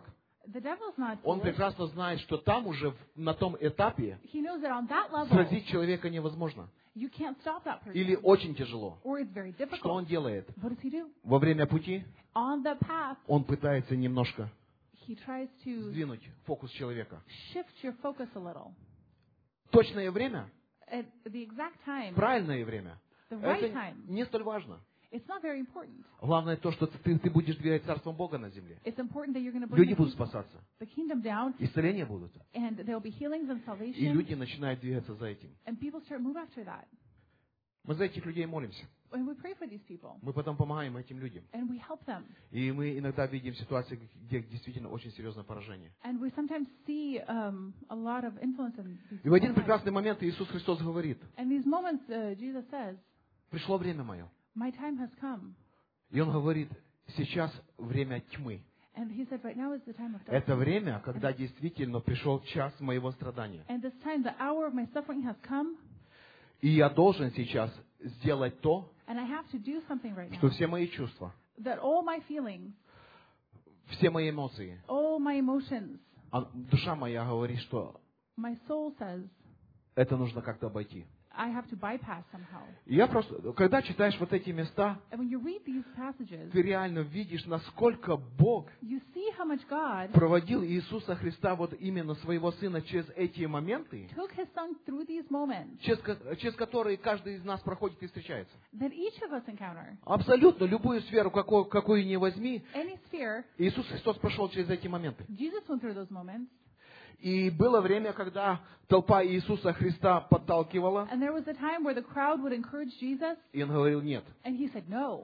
The devil's not Он foolish. прекрасно знает, что там уже, в- на том этапе, He knows that on that level, сразить человека невозможно. you can't stop that person. Или очень тяжело. Or it's very Что он difficult. делает? What does he do? Во время пути On the path, он пытается немножко he tries to сдвинуть фокус человека. shift your focus a little. Точное время, At the exact time, правильное время, the right это time, не столь важно. it's not very important. Главное то, что ты, ты будешь двигать Царством Бога на земле. It's important that you're going to bring Люди the будут kingdom, спасаться, the kingdom down, исцеления будут. and there'll be healings and И salvation, люди начинают двигаться за этим. and people start move after that. Мы за этих людей молимся. And we pray for these people, Мы потом помогаем этим людям. and we help them. И мы иногда видим ситуации, где действительно очень серьезное поражение. And we sometimes see um, a lot of influence in these И в один people's lives. прекрасный момент Иисус Христос говорит: And these moments, uh, Jesus says, пришло время мое. my time has come. И Он говорит: сейчас время тьмы. And he said, right now is the time of Это darkness. время, когда действительно пришел час моего страдания. And this time, the hour of my suffering has come, И я должен сейчас сделать то, and I have to do something right что now. все мои чувства, That all my feelings, все мои эмоции, all my emotions, а душа моя говорит, что my soul says, это нужно как-то обойти. I have to bypass somehow. И я просто, когда читаешь вот эти места, And when you read these passages, ты реально видишь, насколько Бог you see how much God проводил Иисуса Христа, вот именно своего Сына, через эти моменты, took his son through these moments через, ко- через которые каждый из нас проходит и встречается. that each of us encounter. Абсолютно любую сферу, какую, какую ни возьми, Any sphere, Иисус Христос прошел через эти моменты. Jesus went through those moments. И было время, когда толпа Иисуса Христа подталкивала, And there was a time where the crowd would encourage Jesus, и Он говорил нет. and he said no.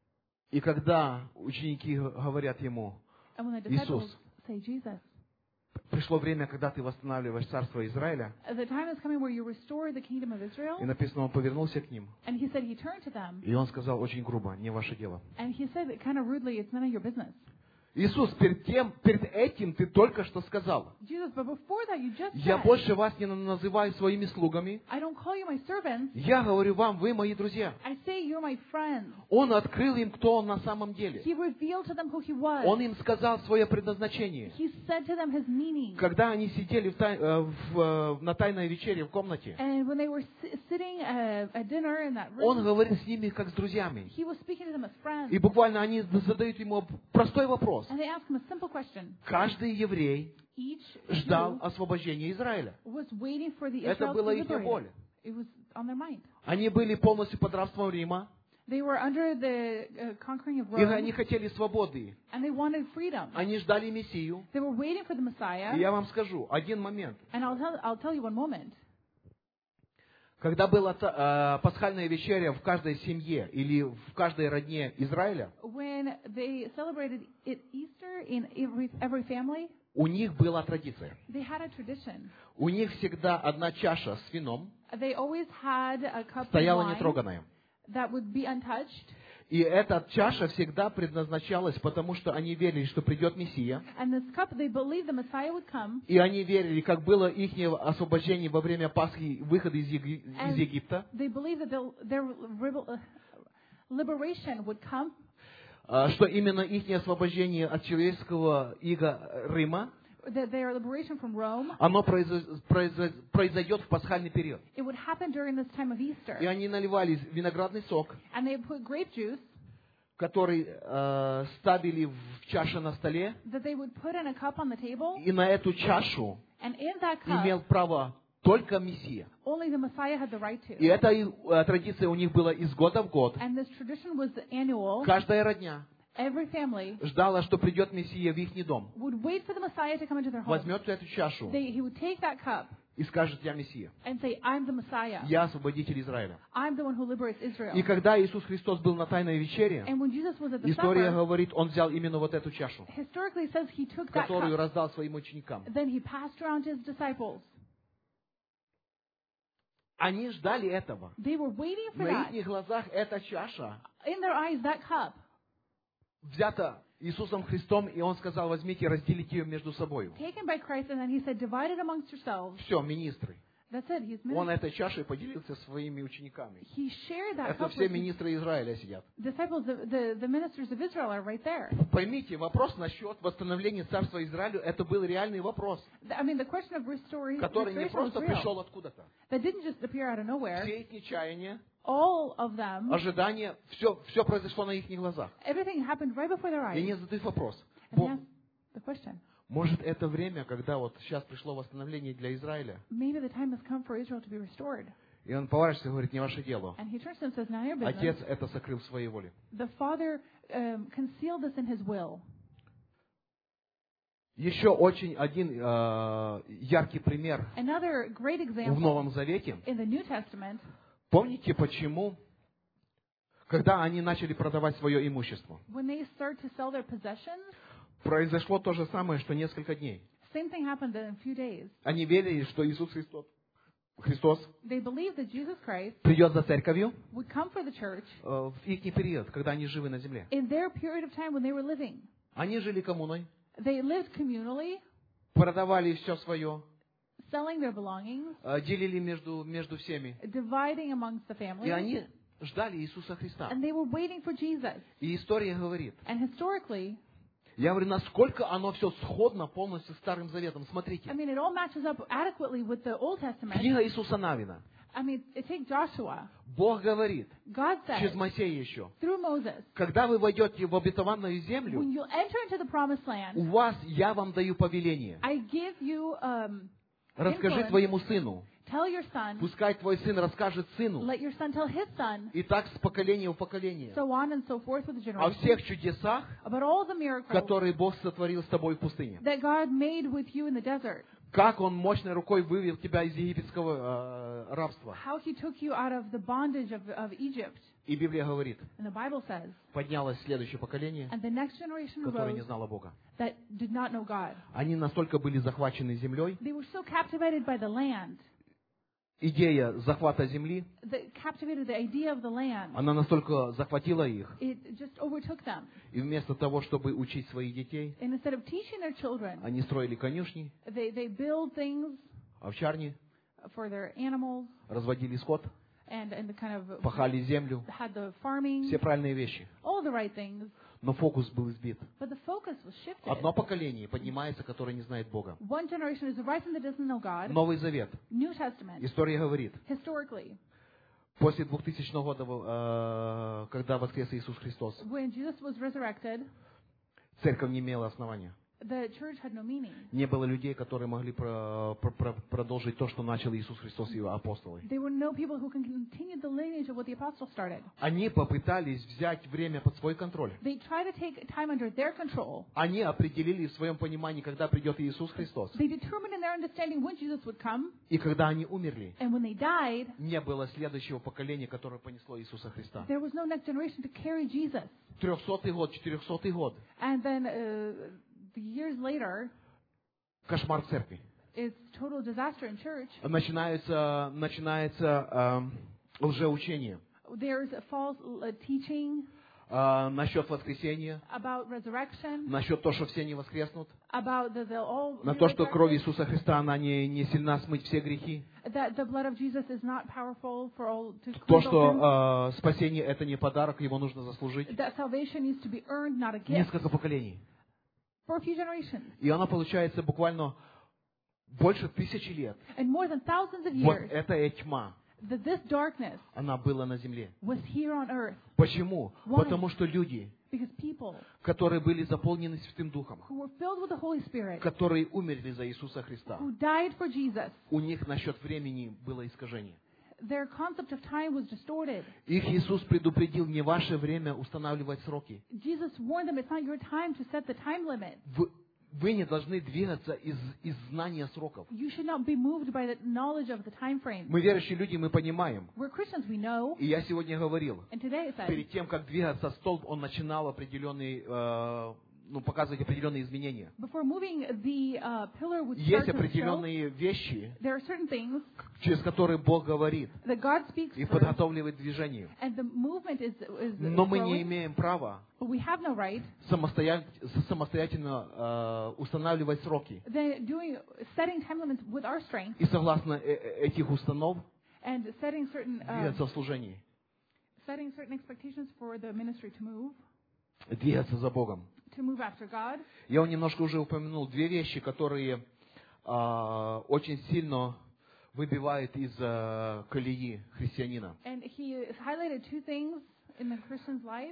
И когда ученики говорят Ему: And when the Иисус, disciples say, Jesus, пришло время, когда Ты восстанавливаешь царство Израиля, the time is coming where you restore the kingdom of Israel. и написано, Он повернулся к ним, And he said he turned to them, и Он сказал очень грубо: не ваше дело. and he said it kind of rudely, it's none of your business. Иисус, перед тем, перед этим ты только что сказал: Jesus, but before that you just я said, больше вас не называю своими слугами, I don't call you my servants, я говорю вам, вы мои друзья. I say you're my friends. Он открыл им, кто Он на самом деле. He revealed to them who he was. Он им сказал свое предназначение. He said to them his meaning. Когда они сидели в тай- э, в, э, на тайной вечере в комнате, And when they were si- sitting uh, at dinner in that Он room, говорит с ними как с друзьями. he was speaking to them as friends. И буквально они задают ему простой вопрос. And they asked him a simple question. Каждый еврей Each ждал Jew освобождения Израиля. was waiting for the Это Israel to была be их liberated. боль. It was on their mind. Они были полностью под рабством Рима, They were under the uh, conquering of и они Rome, хотели свободы. and they wanted freedom. Они ждали Мессию. They were waiting for the Messiah. И я вам скажу, один момент. And I'll tell, I'll tell you one moment. Когда была та- э, пасхальная вечеря в каждой семье или в каждой родне Израиля, When they celebrated it Easter in every, every family, у них была традиция. they had a tradition. У них всегда одна чаша с вином They always had a cup of стояла wine нетроганная. that would be untouched. И эта чаша всегда предназначалась, потому что они верили, что придет Мессия. And this cup, they believed the Messiah would come. И они верили, как было их освобождение во время Пасхи, выхода из, Еги- из And Египта, they believed that they'll- their rebel- uh, liberation would come. а, что именно их освобождение от человеческого ига Рима, That their liberation from Rome, оно произо- произо- произойдет в пасхальный период. it would happen during this time of Easter. И они наливали виноградный сок, And they put grape juice который э, ставили в чаше на столе, that they would put in a cup on the table. и на эту чашу And in that cup, имел право только Мессия. only the Messiah had the right И to. эта их, э, традиция у них была из года в год. And this tradition was annual. Каждая родня Every family ждала, что придет Мессия в их дом. would wait for the Messiah to come into their home. Возьмет эту чашу They, he would take that cup и скажет: я Мессия. and say, I'm the Messiah. Я освободитель Израиля. I'm the one who liberates Israel. И когда Иисус Христос был на тайной вечере, And when Jesus was at the история supper, говорит, Он взял именно вот эту чашу, historically it says he took that которую cup, раздал своим ученикам. then he passed around to his disciples. Они ждали этого. They were waiting for На that. их глазах эта чаша In their eyes, that cup взята Иисусом Христом, и Он сказал: возьмите и разделите ее между собой. taken by Christ, and then he said, divide it amongst yourselves. Все, министры. That's it. He's Он ministered. этой чашей поделился своими учениками. He shared that Это cup все with his министры Израиля сидят. disciples. The, the, the ministers of Israel are right there. Поймите, вопрос насчет восстановления царства Израилю, это был реальный вопрос, I mean, the question of restoring, который не restoration was просто real. пришел откуда-то. That didn't just appear out of nowhere. Все их нечаяния, All of them, ожидания, все, все произошло на их глазах. everything happened right before their И eyes. они задают вопрос. And he Бог, asked the question, может, это время, когда вот сейчас пришло восстановление для Израиля? maybe the time has come for Israel to be restored. И он поворачивается и говорит, не ваше дело. And he turns to them and says, not your business. Отец это сокрыл в своей воле. The Father um, concealed this in His will. Еще очень один э, яркий пример Another great в example Новом Завете. in the New Testament, Помните, почему, когда они начали продавать свое имущество, when they start to sell their possessions, произошло то же самое, что несколько дней. same thing happened in a few days. Они верили, что Иисус Христос, Христос They believed that Jesus Christ придет за церковью would come for the church э, в их период, когда они живы на земле. in their period of time when they were living. Они жили коммуной, They lived communally, продавали все свое, selling their belongings, э, делили между, между всеми. dividing amongst the family, И они ждали Иисуса Христа. and they were waiting for Jesus. И история говорит, And historically, я говорю, насколько оно все сходно полностью с Старым Заветом. I Смотрите, mean, it all matches up adequately with the Old Testament. книга Иисуса Навина. I mean, take Joshua. Бог говорит, God через said Моисея еще, through Moses, когда вы войдете в обетованную землю, when you enter into the promised land, у вас я вам даю повеление. I give you, um, Расскажи influence. твоему сыну. Tell your son, Пускай твой сын расскажет сыну. let your son tell his son, И так с поколения в поколение. so on and so forth with the О generation, всех чудесах, about all the miracles которые Бог сотворил с тобой в пустыне. that God made with you in the desert, Как Он мощной рукой вывел тебя из египетского э, рабства. how he took you out of the bondage of, of Egypt. И Библия говорит, And the Bible says, поднялось следующее поколение, and the next generation которое не arose знало Бога. that did not know God. Они настолько были захвачены землей. They were so captivated by the land, Идея захвата земли, that captivated the idea of the land. она настолько захватила их. It just overtook them. И вместо того, чтобы учить своих детей, And instead of teaching their children, они строили конюшни, they, they build things овчарни, for their animals разводили скот, and, and the kind of пахали землю. had the farming, Все правильные вещи. all the right things, Но фокус был сбит. but the focus was shifted. Одно поколение поднимается, которое не знает Бога. One generation is rising that doesn't know God. Новый Завет. New Testament, История говорит, historically, после двухтысячного года, э, когда воскрес Иисус Христос, when Jesus was resurrected, церковь не имела основания. the church had no meaning. Не было людей, которые могли про- про- про- продолжить то, что начал Иисус Христос и апостолы. There were no people who can continue the lineage of what the apostles started. Они попытались взять время под свой контроль. They tried to take time under their control. Они определили в своем понимании, когда придет Иисус Христос. They determined in their understanding when Jesus would come, И когда они умерли, and when they died, не было следующего поколения, которое понесло Иисуса Христа. there was no next generation to carry Jesus. Трехсотый год, четырехсотый год. And then uh, the years later, Кошмар церкви. it's total disaster in church. Начинается, начинается э, лжеучение There's a false uh, teaching э, насчет воскресения, about resurrection, насчет того, что все не воскреснут, about that they'll all на be то, что кровь resurrected, Иисуса Христа, она не, не сильна смыть все грехи, that the blood of Jesus is not powerful for all to то, cleanse all sins, что э, спасение это не подарок, его нужно заслужить. that salvation needs to be earned, not a gift, Несколько поколений. for a few generations. И она получается буквально больше тысячи лет. And more than thousands of Вот years, эта тьма, that this darkness она была на земле. was here on earth Почему? Why? Потому что люди, because people которые были заполнены Святым Духом, who were filled with the Holy Spirit, которые умерли за Иисуса Христа, who died for Jesus, у них насчет времени было искажение. their concept of time was distorted. Их Иисус предупредил, не ваше время устанавливать сроки. Jesus warned them it's not your time to set the time limit. Вы, вы не должны двигаться из, из знания сроков. You should not be moved by the knowledge of the time frame. Мы верующие люди, мы понимаем. We're Christians, we know, И я сегодня говорил, and today it says, перед тем, как двигаться столб, он начинал определенный, э, ну, показывать определенные изменения. Before moving, the uh, pillar would start Есть to show. определенные вещи, There are certain things через которые Бог говорит that God speaks и through, подготавливает к движению. and the movement is is Но мы не growing, имеем права but we have no right. самостоя- самостоятельно э, устанавливать сроки. Then doing setting time limits with our strength И согласно э- э- этих установ and setting certain uh, двигаться в служении, setting certain expectations for the ministry to move двигаться за Богом. to move after God. Я вам немножко уже упомянул две вещи, которые а, очень сильно выбивают из а, колеи христианина. And he highlighted two things in the Christian's life.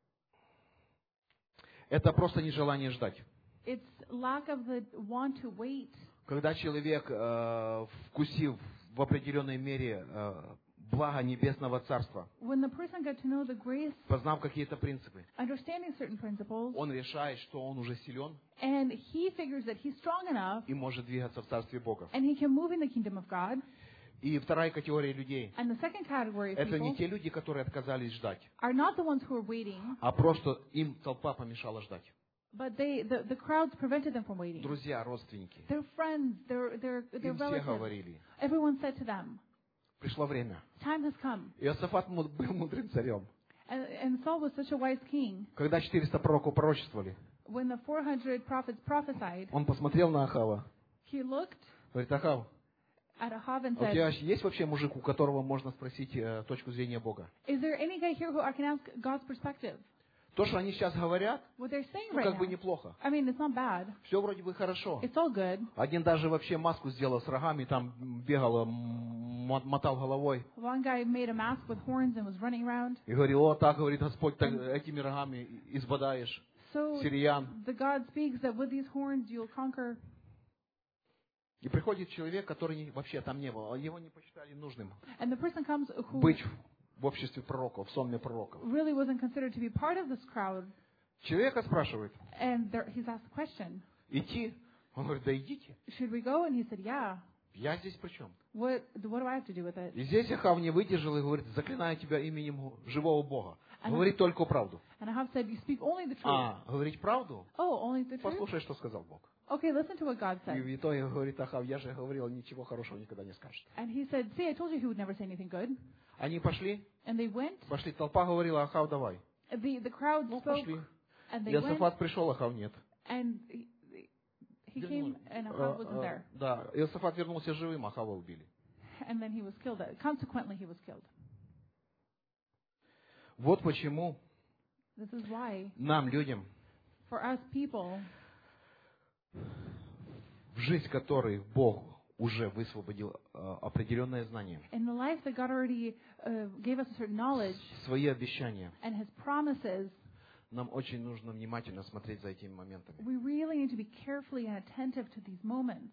Это просто нежелание ждать. It's lack of the want to wait. Когда человек, а, вкусив в определенной мере а, благо Небесного Царства, When the person got to know the grace, познав какие-то принципы, understanding certain principles, он решает, что он уже силен and he figures that he's strong enough и может двигаться в Царстве Бога. and he can move in the kingdom of God. И вторая категория людей And the second category of — это не people те люди, которые отказались ждать, are not the ones who are waiting, а просто им толпа помешала ждать. but they the, the crowds prevented them from waiting. Друзья, родственники, Their friends, their their their им все relatives, говорили: everyone said to them, пришло время. "Time has come." Иосафат му- был мудрым царем. And, and Saul was such a wise king. Когда четыреста пророков пророчествовали, When the four hundred prophets prophesied, он посмотрел на Ахава, he looked говорит: Ахав, at Ahab and у said, тебя есть вообще мужик, у которого можно спросить э, точку зрения Бога? "Is there any guy here who I can ask God's perspective?" То, что они сейчас говорят, What they're saying ну, right как бы now. неплохо. I mean, it's not bad. Все вроде бы хорошо. It's all good. Один даже вообще маску сделал с рогами, там бегал, м- мотал головой. One guy made a mask with horns and was running around. И говорил: о, так говорит Господь, так этими рогами избадаешь So сириян. the God speaks that with these horns you'll conquer. И приходит человек, который не- вообще там не был, его не посчитали нужным And the person comes who быть в обществе пророков, в сонме пророков. really wasn't considered to be part of this crowd. Человека спрашивает: And there, he's asked the question, идти? Он говорит: да идите. should we go? And he said, yeah. Я здесь при чем? What, what do I have to do with it? И здесь Ахав не выдержал и говорит: заклинаю тебя именем живого Бога. Говорить только правду. And Ahab said, you speak only the truth. А, говорить правду? Oh, only the truth? Послушай, что сказал Бог. Okay, listen to what God И said. в итоге говорит Ахав: я же говорил, ничего хорошего никогда не скажет. And he said, see, I told you he would never say anything good. Они пошли, And they went. пошли, толпа говорила: Ахав, давай. The, the crowd Ну, spoke. пошли. And they went. Иосафат пришел, Ахав нет. And he, he came and Ahab wasn't Э, э, there. Да, Иосафат вернулся живым, Ахава убили. And then he was killed. Consequently, he was killed. Вот почему This is why, нам, людям, for us people, в жизнь которой Бог уже высвободил э, определенное знание, in the life that God already uh, gave us a certain knowledge свои обещания, and His promises, нам очень нужно внимательно смотреть за этими моментами. we really need to be carefully and attentive to these moments.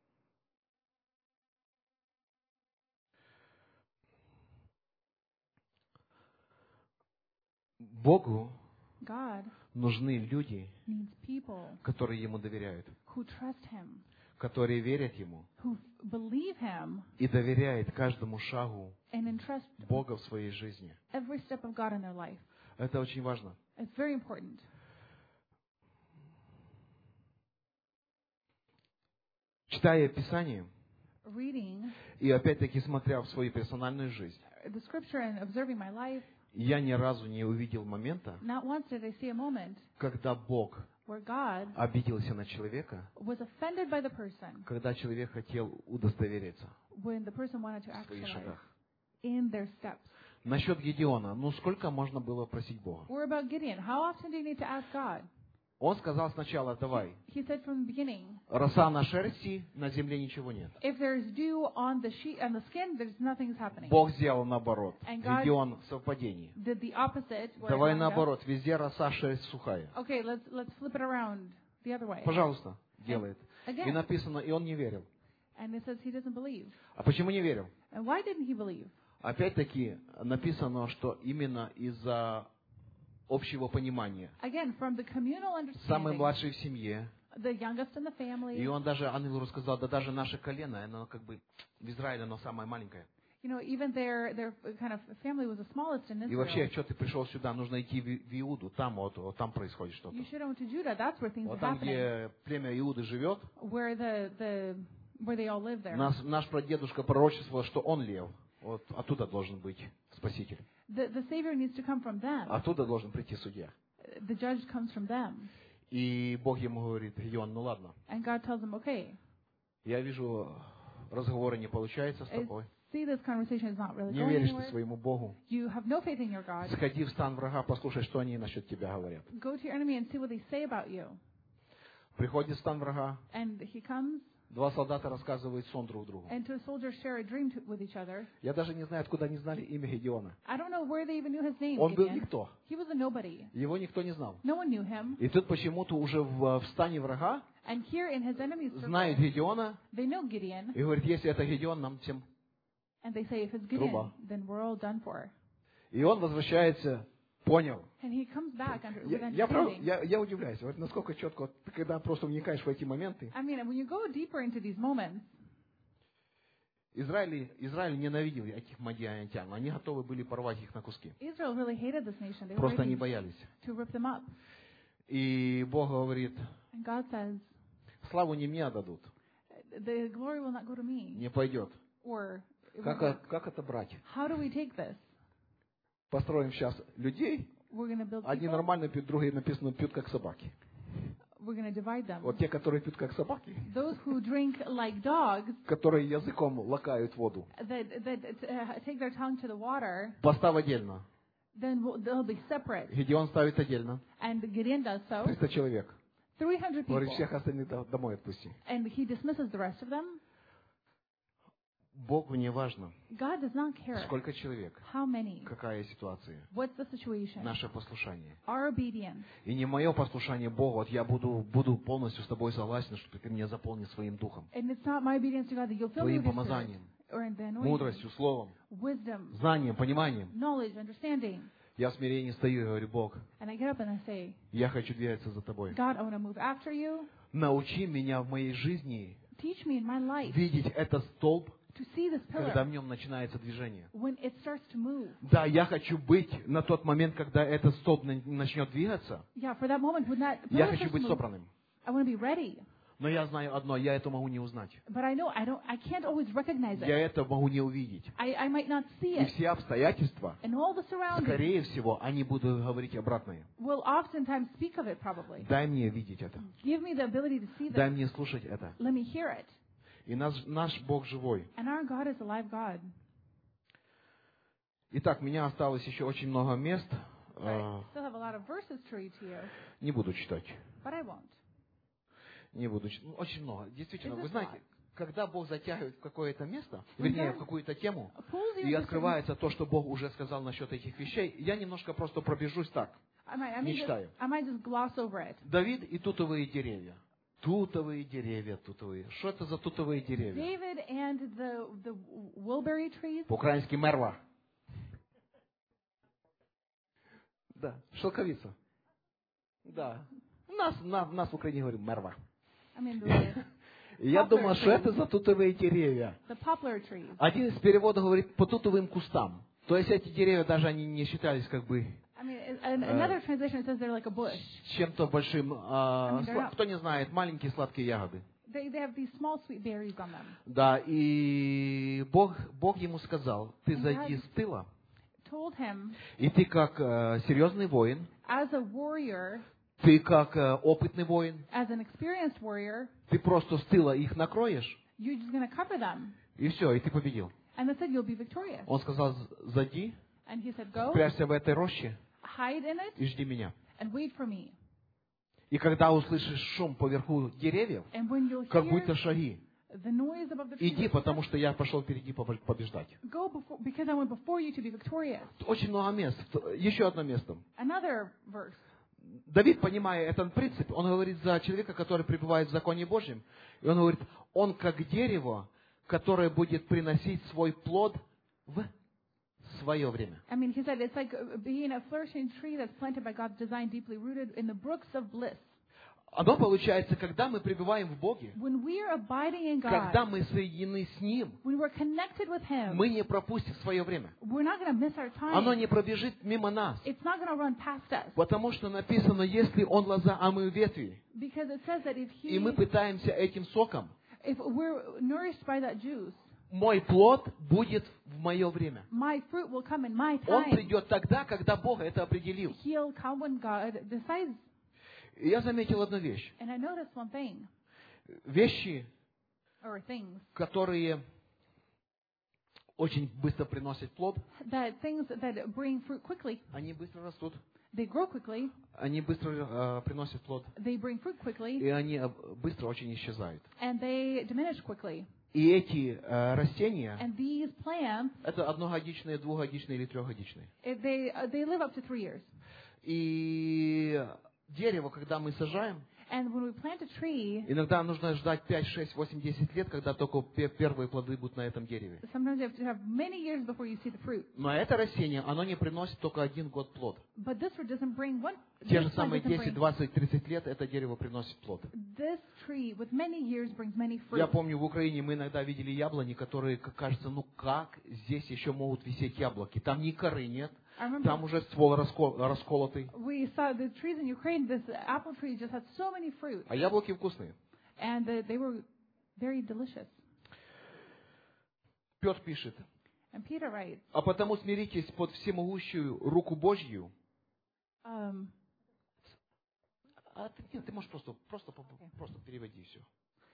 Богу God нужны люди, needs people которые Ему доверяют, who trust Him, которые верят Ему who f- believe Him, и доверяют каждому шагу and entrust Бога в своей жизни. every step of God in their life. Это очень важно. It's very important. Читая Писание Reading и опять-таки смотря в свою персональную жизнь, the Scripture and observing my life, я ни разу не увидел момента, not once did I see a moment когда Бог where God обиделся на человека, was offended by the person когда человек хотел удостовериться when the person wanted to в своих actualize шагах. in their steps. Насчет Гедеона, ну сколько можно было просить Бога? Or about Gideon, how often do you need to ask God? Он сказал сначала: давай, He said from the beginning, роса на шерсти, на земле ничего нет. if there's dew on the sheet on the skin, there's nothing's happening. Бог сделал наоборот. And God Гедеон в совпадении. did the opposite. where Давай it lined up. наоборот, везде роса, шерсть сухая. Okay, let's let's flip it around the other way. Пожалуйста, делает. И Again, написано: и он не верил. and it says he doesn't believe. А почему не верил? And why didn't he believe? Опять-таки написано, что именно из-за общего понимания. Again, from the communal Самый understanding, младший в семье. the youngest in the family. И он даже, ангел рассказал: да даже наше колено, оно как бы в Израиле, оно самое маленькое. You know, even their their kind of family was the smallest in И вообще, Israel. что ты пришел сюда, нужно идти в в Иуду, там вот, вот там происходит что-то. You should have went to Judah. That's where things Вот are там, happening. где племя Иуды живет, Where the the where they all live there. нас, наш прадедушка пророчествовал, что он лев. Вот оттуда должен быть Спаситель. The the Savior needs to come from them. Оттуда должен прийти судья. The judge comes from them. И Бог ему говорит: Гедеон, ну ладно, And God tells him, okay, я вижу, разговора не получается с I тобой. see this conversation is not really Не going веришь ты anywhere. своему Богу. You have no faith in your God. Сходи в стан врага, послушай, что они насчет тебя говорят. Go to your enemy and see what they say about you. Приходит в стан врага, And he comes, два солдата рассказывают сон друг другу. and two soldiers share a dream to, with each other. Я даже не знаю, откуда они знали имя Гедеона. I don't know where they even knew his name. Он был Gideon. никто. He was a nobody. Его никто не знал. No one knew him. И тут почему-то уже в, в стане врага And here in his enemy's знают circle, Гедеона they know Gideon, и говорит: если это Гедеон, нам всем. and they say, if it's Труба. Gideon, then we're all done for. И он возвращается, понял. And he comes back under, with Я, я, прав- understanding. я, я удивляюсь, вот насколько четко, вот, ты когда просто вникаешь в эти моменты. I mean, when you go deeper into these moments, Израиль, Израиль ненавидел этих мадианитян. Они готовы были порвать их на куски. Israel really hated this nation. They were Просто они ready боялись. to rip them up. И Бог говорит: And God says, славу не мне отдадут, the glory will not go to me. не пойдет. Or, it won't Как, work. как это брать? How do we take this? Построим сейчас людей, We're going to build одни people. нормально пьют, другие написано пьют как собаки. We're going to divide them. Вот те, которые пьют как собаки, Those who drink like dogs, которые языком лакают воду, that, that uh, take their tongue to the water, постав отдельно. then we'll- they'll be separate. Гедеон ставит отдельно. And Gideon does so. триста человек. three hundred people. Говорит: всех остальных до- домой отпусти. And he dismisses the rest of them. Богу не важно, God does not care сколько человек, how many, какая ситуация. what's the situation, Наше послушание. our obedience. И не мое послушание Богу, вот я буду, буду полностью с тобой согласен, что ты меня заполни своим духом, And it's not my obedience to God that you'll fill твоим me with your spirit, помазанием, or in the anointing, мудростью, словом, wisdom, знанием, пониманием. knowledge, understanding. Я в смирении стою и говорю: Бог, And I get up and I say, я хочу двигаться за тобой. God, I want to move after you. Научи меня в моей жизни Teach me in my life видеть этот столб, to see this когда pillar в нем начинается движение. when it starts to move. Да, я хочу быть на тот момент, когда этот столб на- начнет двигаться. Yeah, for that moment when that Я pillar хочу starts to быть move, собранным. I want to be ready. Но я знаю одно: я это могу не узнать. But I know I don't. I can't always recognize Я it. это могу не увидеть. I, I might not see И it. все обстоятельства, And all the surroundings скорее всего, они будут говорить обратное. will oftentimes speak of it probably. Дай мне видеть это. Give me the ability to see Дай this. мне слушать это. Let me hear it. И наш, наш Бог живой. And our God is a live God. Итак, у меня осталось еще очень много мест. I Э, still have a lot of verses to read to you, Не буду читать. but I won't. Не буду читать. Ну, очень много. Действительно, It's a вы lot. знаете, когда Бог затягивает в какое-то место, When вернее, God в какую-то тему, pulls you и into certain- открывается то, что Бог уже сказал насчет этих вещей, я немножко просто пробежусь так. I might, I, Не may just, читаю. I might just gloss over it. Давид и тутовые деревья. Тутовые деревья, тутовые. Что это за тутовые деревья? David and the the wilberry trees. По-украински мерва. Да, шелковица. Да. У нас, на, нас в Украине говорим мерва. I mean the, И я Poplar думал, что trees. это за тутовые деревья. the poplar trees. Один из переводов говорит по тутовым кустам. То есть эти деревья даже они не считались как бы I mean, it- an, another translation says they're like a bush. чем-то большим. а, I mean, they're сла- not- Кто не знает, маленькие сладкие ягоды. They they have these small sweet berries on them. Да, и Бог, Бог ему сказал: ты And зайди God- с тыла, Told him, и ты как э, серьезный воин, as a warrior, ты как э, опытный воин, as an experienced warrior, ты просто с тыла их накроешь, you're just going to cover them. и все, и ты победил. And that said, you'll be victorious. Он сказал: зайди, And he said, go, спрячься в этой роще hide in it, и жди меня. and wait for me. И когда услышишь шум поверху деревьев, And when you'll как hear будто шаги, the noise above the trees, иди, потому что я пошел впереди побо- побеждать. go before, because I went before you to be victorious. Очень много мест. Еще одно место. Another verse. Давид, понимая этот принцип, он говорит за человека, который пребывает в законе Божьем. И он говорит: он как дерево, которое будет приносить свой плод в свое время. I mean, he said it's like uh, being a flourishing tree that's planted by God's design, deeply rooted in the brooks of bliss. Оно получается, когда мы пребываем в Боге, when we are abiding in когда God, мы соединены с Ним, when we're connected with Him, мы не пропустим свое время. we're not going to miss our Оно time. не пробежит мимо нас. It's not going to run past us. Потому что написано, если Он лоза, а мы ветви. Because it says that if И he, мы пытаемся этим соком, if we're nourished by that juice, мой плод будет в мое время. my fruit will come in my Он time. придет тогда, когда Бог это определил. He'll come when God decides. И я заметил одну вещь. And I noticed one thing, Вещи, or things, которые очень быстро приносят плод, that things that bring fruit quickly, они быстро растут, they grow quickly, они быстро э, приносят плод, they bring fruit quickly, и они э, быстро очень исчезают. and they diminish quickly. И эти э, растения, And these plants, это одногодичные, двухгодичные или трехгодичные. if they uh, they live up to three years. И дерево, когда мы сажаем, And when we plant a tree, иногда нужно ждать пять, шесть, восемь, десять лет, когда только пе- первые плоды будут на этом дереве. sometimes you have to have many years before you see the fruit. Но это растение, оно не приносит только один год плод. But this fruit doesn't bring one. Те This же plant самые doesn't десять, bring. двадцать, тридцать лет это дерево приносит плод. This tree with many years brings many Я fruit. помню, в Украине мы иногда видели яблони, которые, как кажется, ну как здесь еще могут висеть яблоки? Там ни коры нет, I remember там уже ствол раскол- расколотый. we saw the trees in Ukraine. This apple tree just had so many fruit, А яблоки вкусные. and uh, they were very delicious. Петр пишет, And Peter writes, а потому смиритесь под всемогущую руку Божью. um, А ты, нет, ты можешь просто, просто, просто переводи все.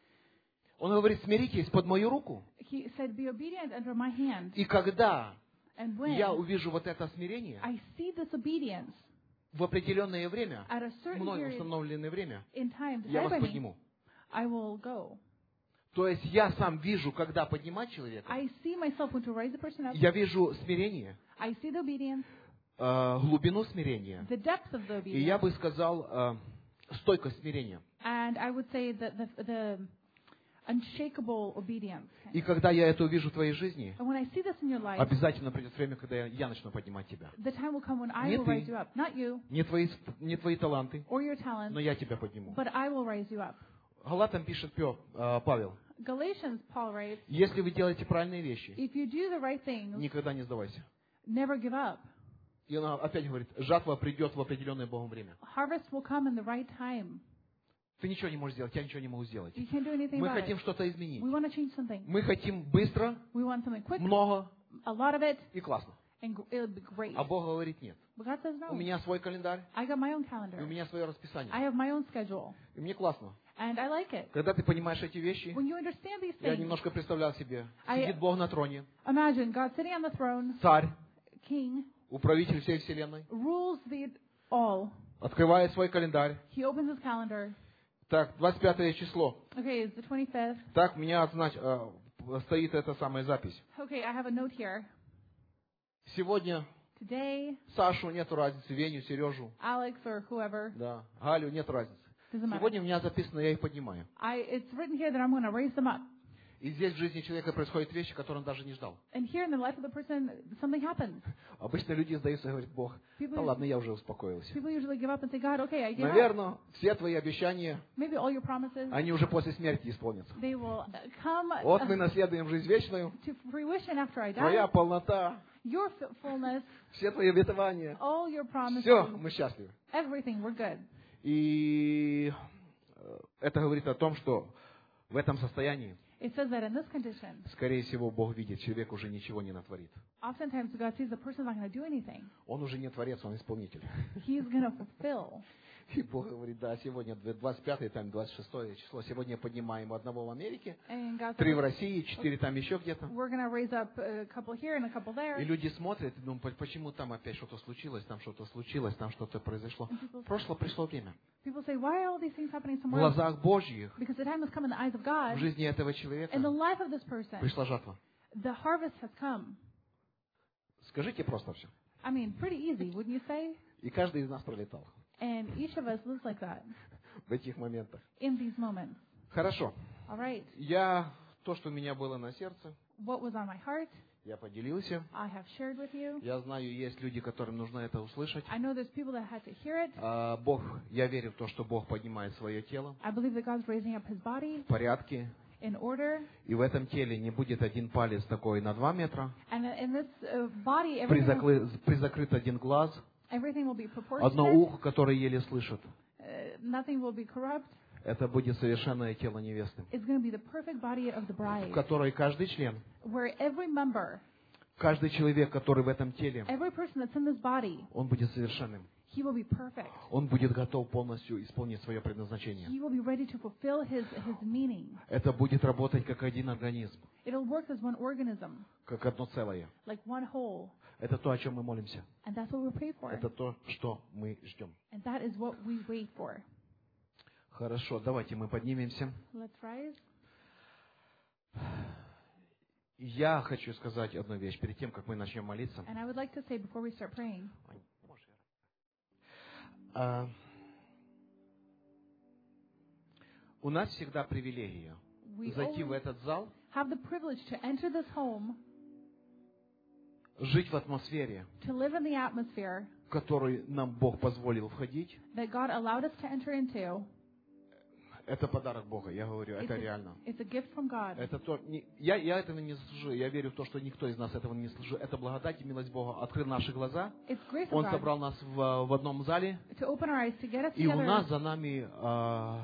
Он говорит, смиритесь под мою руку. he said, "Be obedient under my hand." И когда And when я увижу вот это смирение I see this obedience в определенное время, at a certain мной period установленное время, in time я decided вас by me, подниму. I will go. То есть я сам вижу, когда поднимать человека, I see myself when to raise a person up. я вижу смирение, I see the obedience, э, глубину смирения. the depth of the И я obedience, бы сказал, э, стойкость смирения. and I would say that the the unshakable obedience. И когда я это увижу в твоей жизни, And when I see this in your life, обязательно придет время, когда я, я начну поднимать тебя. the time will come when I Не will ты. raise you up, not you Не твои, не твои таланты, or your talent, но я тебя подниму. but I will raise you up. Галатам пишет Пё- э, Павел, Galatians, Paul writes, если вы делаете правильные вещи, if you do the right things, никогда не сдавайся. never give up. И он опять говорит, жатва придет в определенное Богом время. Harvest will come in the right time. Ты ничего не можешь сделать, я ничего не могу сделать. You can't do anything Мы about хотим it. что-то изменить. We want to change something. Мы хотим быстро, We want something quick, много a lot of it, и классно. and gr- it'll be great. А Бог говорит нет. But God says У no. меня свой календарь, I got my own и у calendar. меня свое расписание. I have my own schedule, И мне классно. and I like it. Когда ты понимаешь эти вещи, When you understand these я things, немножко представлял себе. I- Сидит Бог на троне, imagine God sitting on the throne, царь, King, управитель всей вселенной, rules the all. открывает свой календарь. He opens his calendar. Так, двадцать пятое число. Okay, it's the twenty-fifth. Так, у меня значит, э, стоит эта самая запись. Okay, I have a note here. Сегодня Today, Сашу нету разницы, Веню, Сережу, Alex or whoever, да, Галю нет разницы. doesn't matter. Сегодня у меня записано, я их поднимаю. I, it's written here that I'm going to raise them up. И здесь в жизни человека происходят вещи, которые он даже не ждал. And here in the life of the person, something happens. Обычно люди сдаются и говорят, Бог, People, да ладно, я уже успокоился. people usually give up and say, God, okay, I give up. Наверное, все твои обещания, Maybe all your promises, они уже после смерти исполнятся. they will come Вот мы uh, наследуем жизнь вечную, to fruition after I твоя die. полнота, Your f- fullness, все твои обетования. all your promises, Все, мы счастливы. everything, we're good. И э, это говорит о том, что в этом состоянии, It says that in this condition, скорее всего, Бог видит, человек уже ничего не натворит. oftentimes God sees the person's not going to do anything. Он уже не творец, он исполнитель. He's going to fulfill. И Бог говорит, да, сегодня двадцать пятое, там двадцать шестое число, сегодня поднимаем одного в Америке, And God три в says, России, четыре там еще где-то. we're going to raise up a couple here and a couple there. И люди смотрят и думают, почему там опять что-то случилось, там что-то случилось, там что-то произошло. Прошло, пришло время. People say, why are all these things happening В somewhere else? глазах Божьих, Because the time has come in the eyes of в God, жизни этого in the человека life of this person, пришла жатва. the harvest has come. Скажите просто все. I mean, pretty easy, wouldn't you say? И каждый из нас пролетал And each of us lives like that в этих моментах. in these moments. Хорошо. All right. Я, то, что у меня было на сердце, What was on my heart, Я поделился. I have shared with you. Я знаю, есть люди, которым нужно это услышать. I know there's people that had to hear it. А, Бог, я верю в то, что Бог поднимает свое тело I believe that God's raising up His body в порядке. in order. И в этом теле не будет один палец такой на два метра. And in this uh, body, everything, Призакры- Призакрыт один глаз. everything will be Одно proportionate. ухо, которое еле слышит. Uh, nothing will be corrupt. Это будет совершенное тело невесты, It's going to be the perfect body of the в bride, которой каждый член, where every member, каждый человек, который в этом теле, every person that's in this body, он будет совершенным. he will be perfect. Он будет готов полностью исполнить свое предназначение. He will be ready to fulfill his, his meaning. Это будет работать как один организм, It'll work as one organism, как одно целое. like one whole. Это то, о чем мы молимся. And that's what we pray for. Это то, что мы ждем. And that is what we wait for. Хорошо, давайте мы поднимемся. Let's rise. Я хочу сказать одну вещь перед тем, как мы начнем молиться. And I would like to say before we start praying, А, у нас всегда привилегия we зайти в always этот зал, have the privilege to enter this home, жить в атмосфере, to live in the atmosphere в которой нам Бог позволил входить. that God allowed us to enter into. Это подарок Бога, я говорю, It's это a, реально. it's a gift from God. Это то, не- я, я этого не заслужил, я верю в то, что никто из нас этого не заслужил. Это благодать и милость Бога. Открыл наши глаза, It's grace of Он God собрал нас в, в одном зале, to open our eyes, to get us и у together. нас за нами а,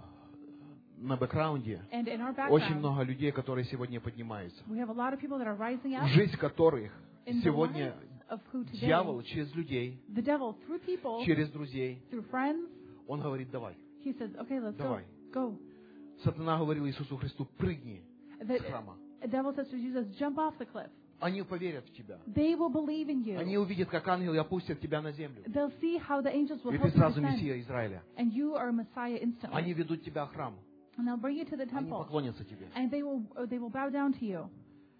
на бэкграунде And in our очень background, много людей, которые сегодня поднимаются, we have a lot of people that are rising в up жизнь которых in the сегодня lives of who today, дьявол через людей, the devil, through people, через друзей, through friends, он говорит, давай. he says, okay, let's Давай. go. Go. Сатана говорил Иисусу Христу, прыгни The, с храма. the devil says to Jesus, jump off the cliff. Они поверят в тебя. They will believe in you. Они увидят, как ангелы опустят тебя на землю. They'll see how the angels will И help ты you сразу descend. Мессия Израиля. And you are Messiah instantly. Они ведут тебя в храм. And they'll bring you to the Они temple. поклонятся тебе. And they will, they will bow down to you.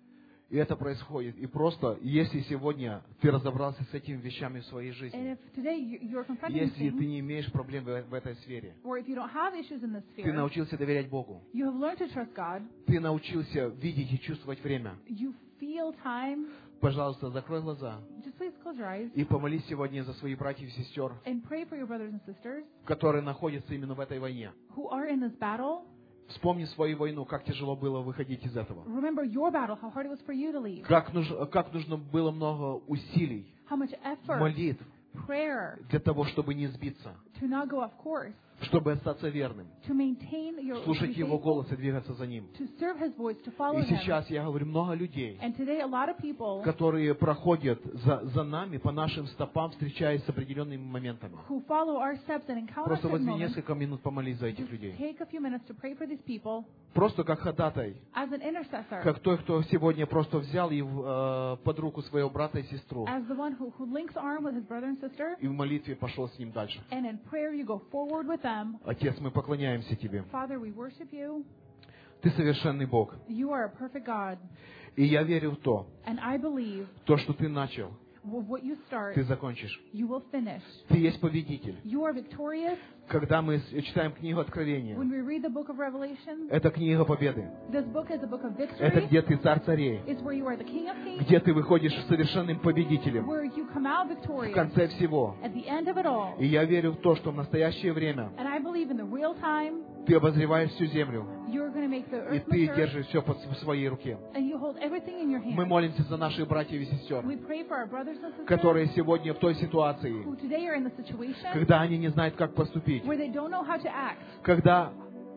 И это происходит. И просто, если сегодня ты разобрался с этими вещами в своей And жизни, if today you- you're confronting если ты things, не имеешь проблем в в этой сфере, or if you don't have issues in this ты sphere, научился доверять Богу, you have learned to trust God, ты научился видеть и чувствовать время, you feel time, пожалуйста, закрой глаза just please close your eyes и помолись сегодня за своих братьев и сестер, and pray for your brothers and sisters которые находятся именно в этой войне. who are in this battle. Вспомни свою войну, как тяжело было выходить из этого. Remember your battle, how hard it was for you to leave, Как нужно, как нужно было много усилий, how much effort, молитв prayer для того, чтобы не сбиться, to not go off course, чтобы остаться верным, to maintain your слушать be Его faithful, голос и двигаться за Ним. to serve His voice, to follow И Him. сейчас я говорю, много людей, And today a lot of people которые проходят за, за нами, по нашим стопам, встречаясь с определенными моментами. who follow our steps and encounter Просто certain возьми moments, несколько минут помолись за этих just людей. take a few minutes to pray for these people Просто как ходатай, as an intercessor, как той, кто сегодня просто взял и в, э, под руку своего брата и сестру, as the one who, who links arm with his brother and sister, и в молитве пошел с ним дальше. and in prayer you go forward with them. Отец, мы поклоняемся Тебе. Father, we worship you. Ты совершенный Бог. You are a perfect God. И я верю в то, And I believe то, что Ты начал, w- what you start, Ты закончишь. you will finish. Ты есть победитель. You are victorious. Когда мы с- читаем книгу Откровения, When we read the book of Revelation, это книга победы. this book is a book of Это victory. где Ты царь царей, It's where you are the King of Kings, где Ты выходишь совершенным победителем where you come out в victorious конце всего. at the end of it all. И я верю в то, что в настоящее время And I believe in the real time, Ты обозреваешь всю землю, you're going to make the и earth Ты mature, держишь все под в своей руке. and you hold everything in your Мы hand. молимся за наших братьев и сестер, We pray for our brothers and sisters которые сегодня в той ситуации, who today are in the situation когда они не знают, как поступить, where they don't know how to act, когда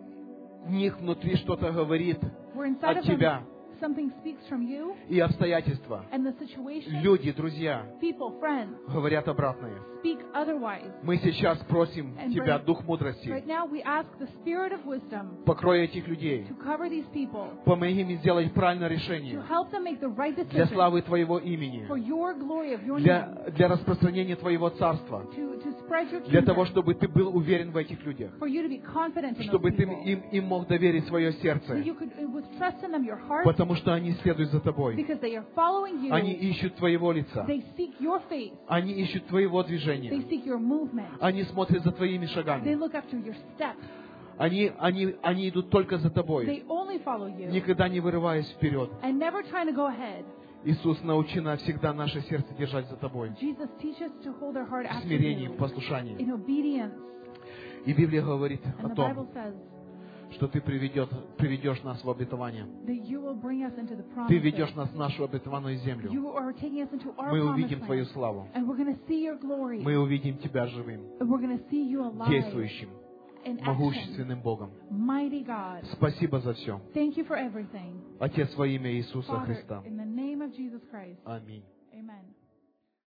в них внутри что-то говорит where inside от of them Тебя something speaks from you, и обстоятельства. and the situation, Люди, друзья, people, friends, говорят обратное. speak otherwise. Мы сейчас просим And Тебя, right- Дух мудрости, Right now we ask the Spirit of wisdom покрой этих людей, to cover these people, помоги им сделать правильное to решение help them make the right для decision славы Твоего имени, for your glory of your name, для, для распространения Твоего Царства, to, to spread your для того, kingdom, чтобы Ты был уверен в этих людях, for you to be confident in чтобы those Ты people, им, им мог доверить свое so сердце, you could, uh, with trust in them, your heart, потому что они следуют за Тобой. because they are following you, Они ищут Твоего лица, they seek your face, они ищут Твоего they движения, seek your movement, они смотрят за Твоими they шагами, look after your steps, они, они, они идут только за Тобой, they only follow you, никогда не вырываясь вперед. and never trying to go ahead. Иисус, научи нас всегда наше сердце держать за Тобой. Jesus, teach us to hold our heart В after смирении, в you, послушании. in obedience. И Библия говорит And о the том, Bible says что Ты приведет, приведешь нас в обетование. that you will bring us into the Ты promises. ведешь нас в нашу обетованную землю. You are taking us into our Мы promised увидим land. Твою славу. And we're going to see your glory. Мы увидим Тебя живым, And we're going to see you alive действующим, in action. могущественным Богом. Mighty God. Спасибо за все. Thank you for everything. Отец, во имя Иисуса Father, Христа. in the name of Jesus Christ. Аминь. Amen.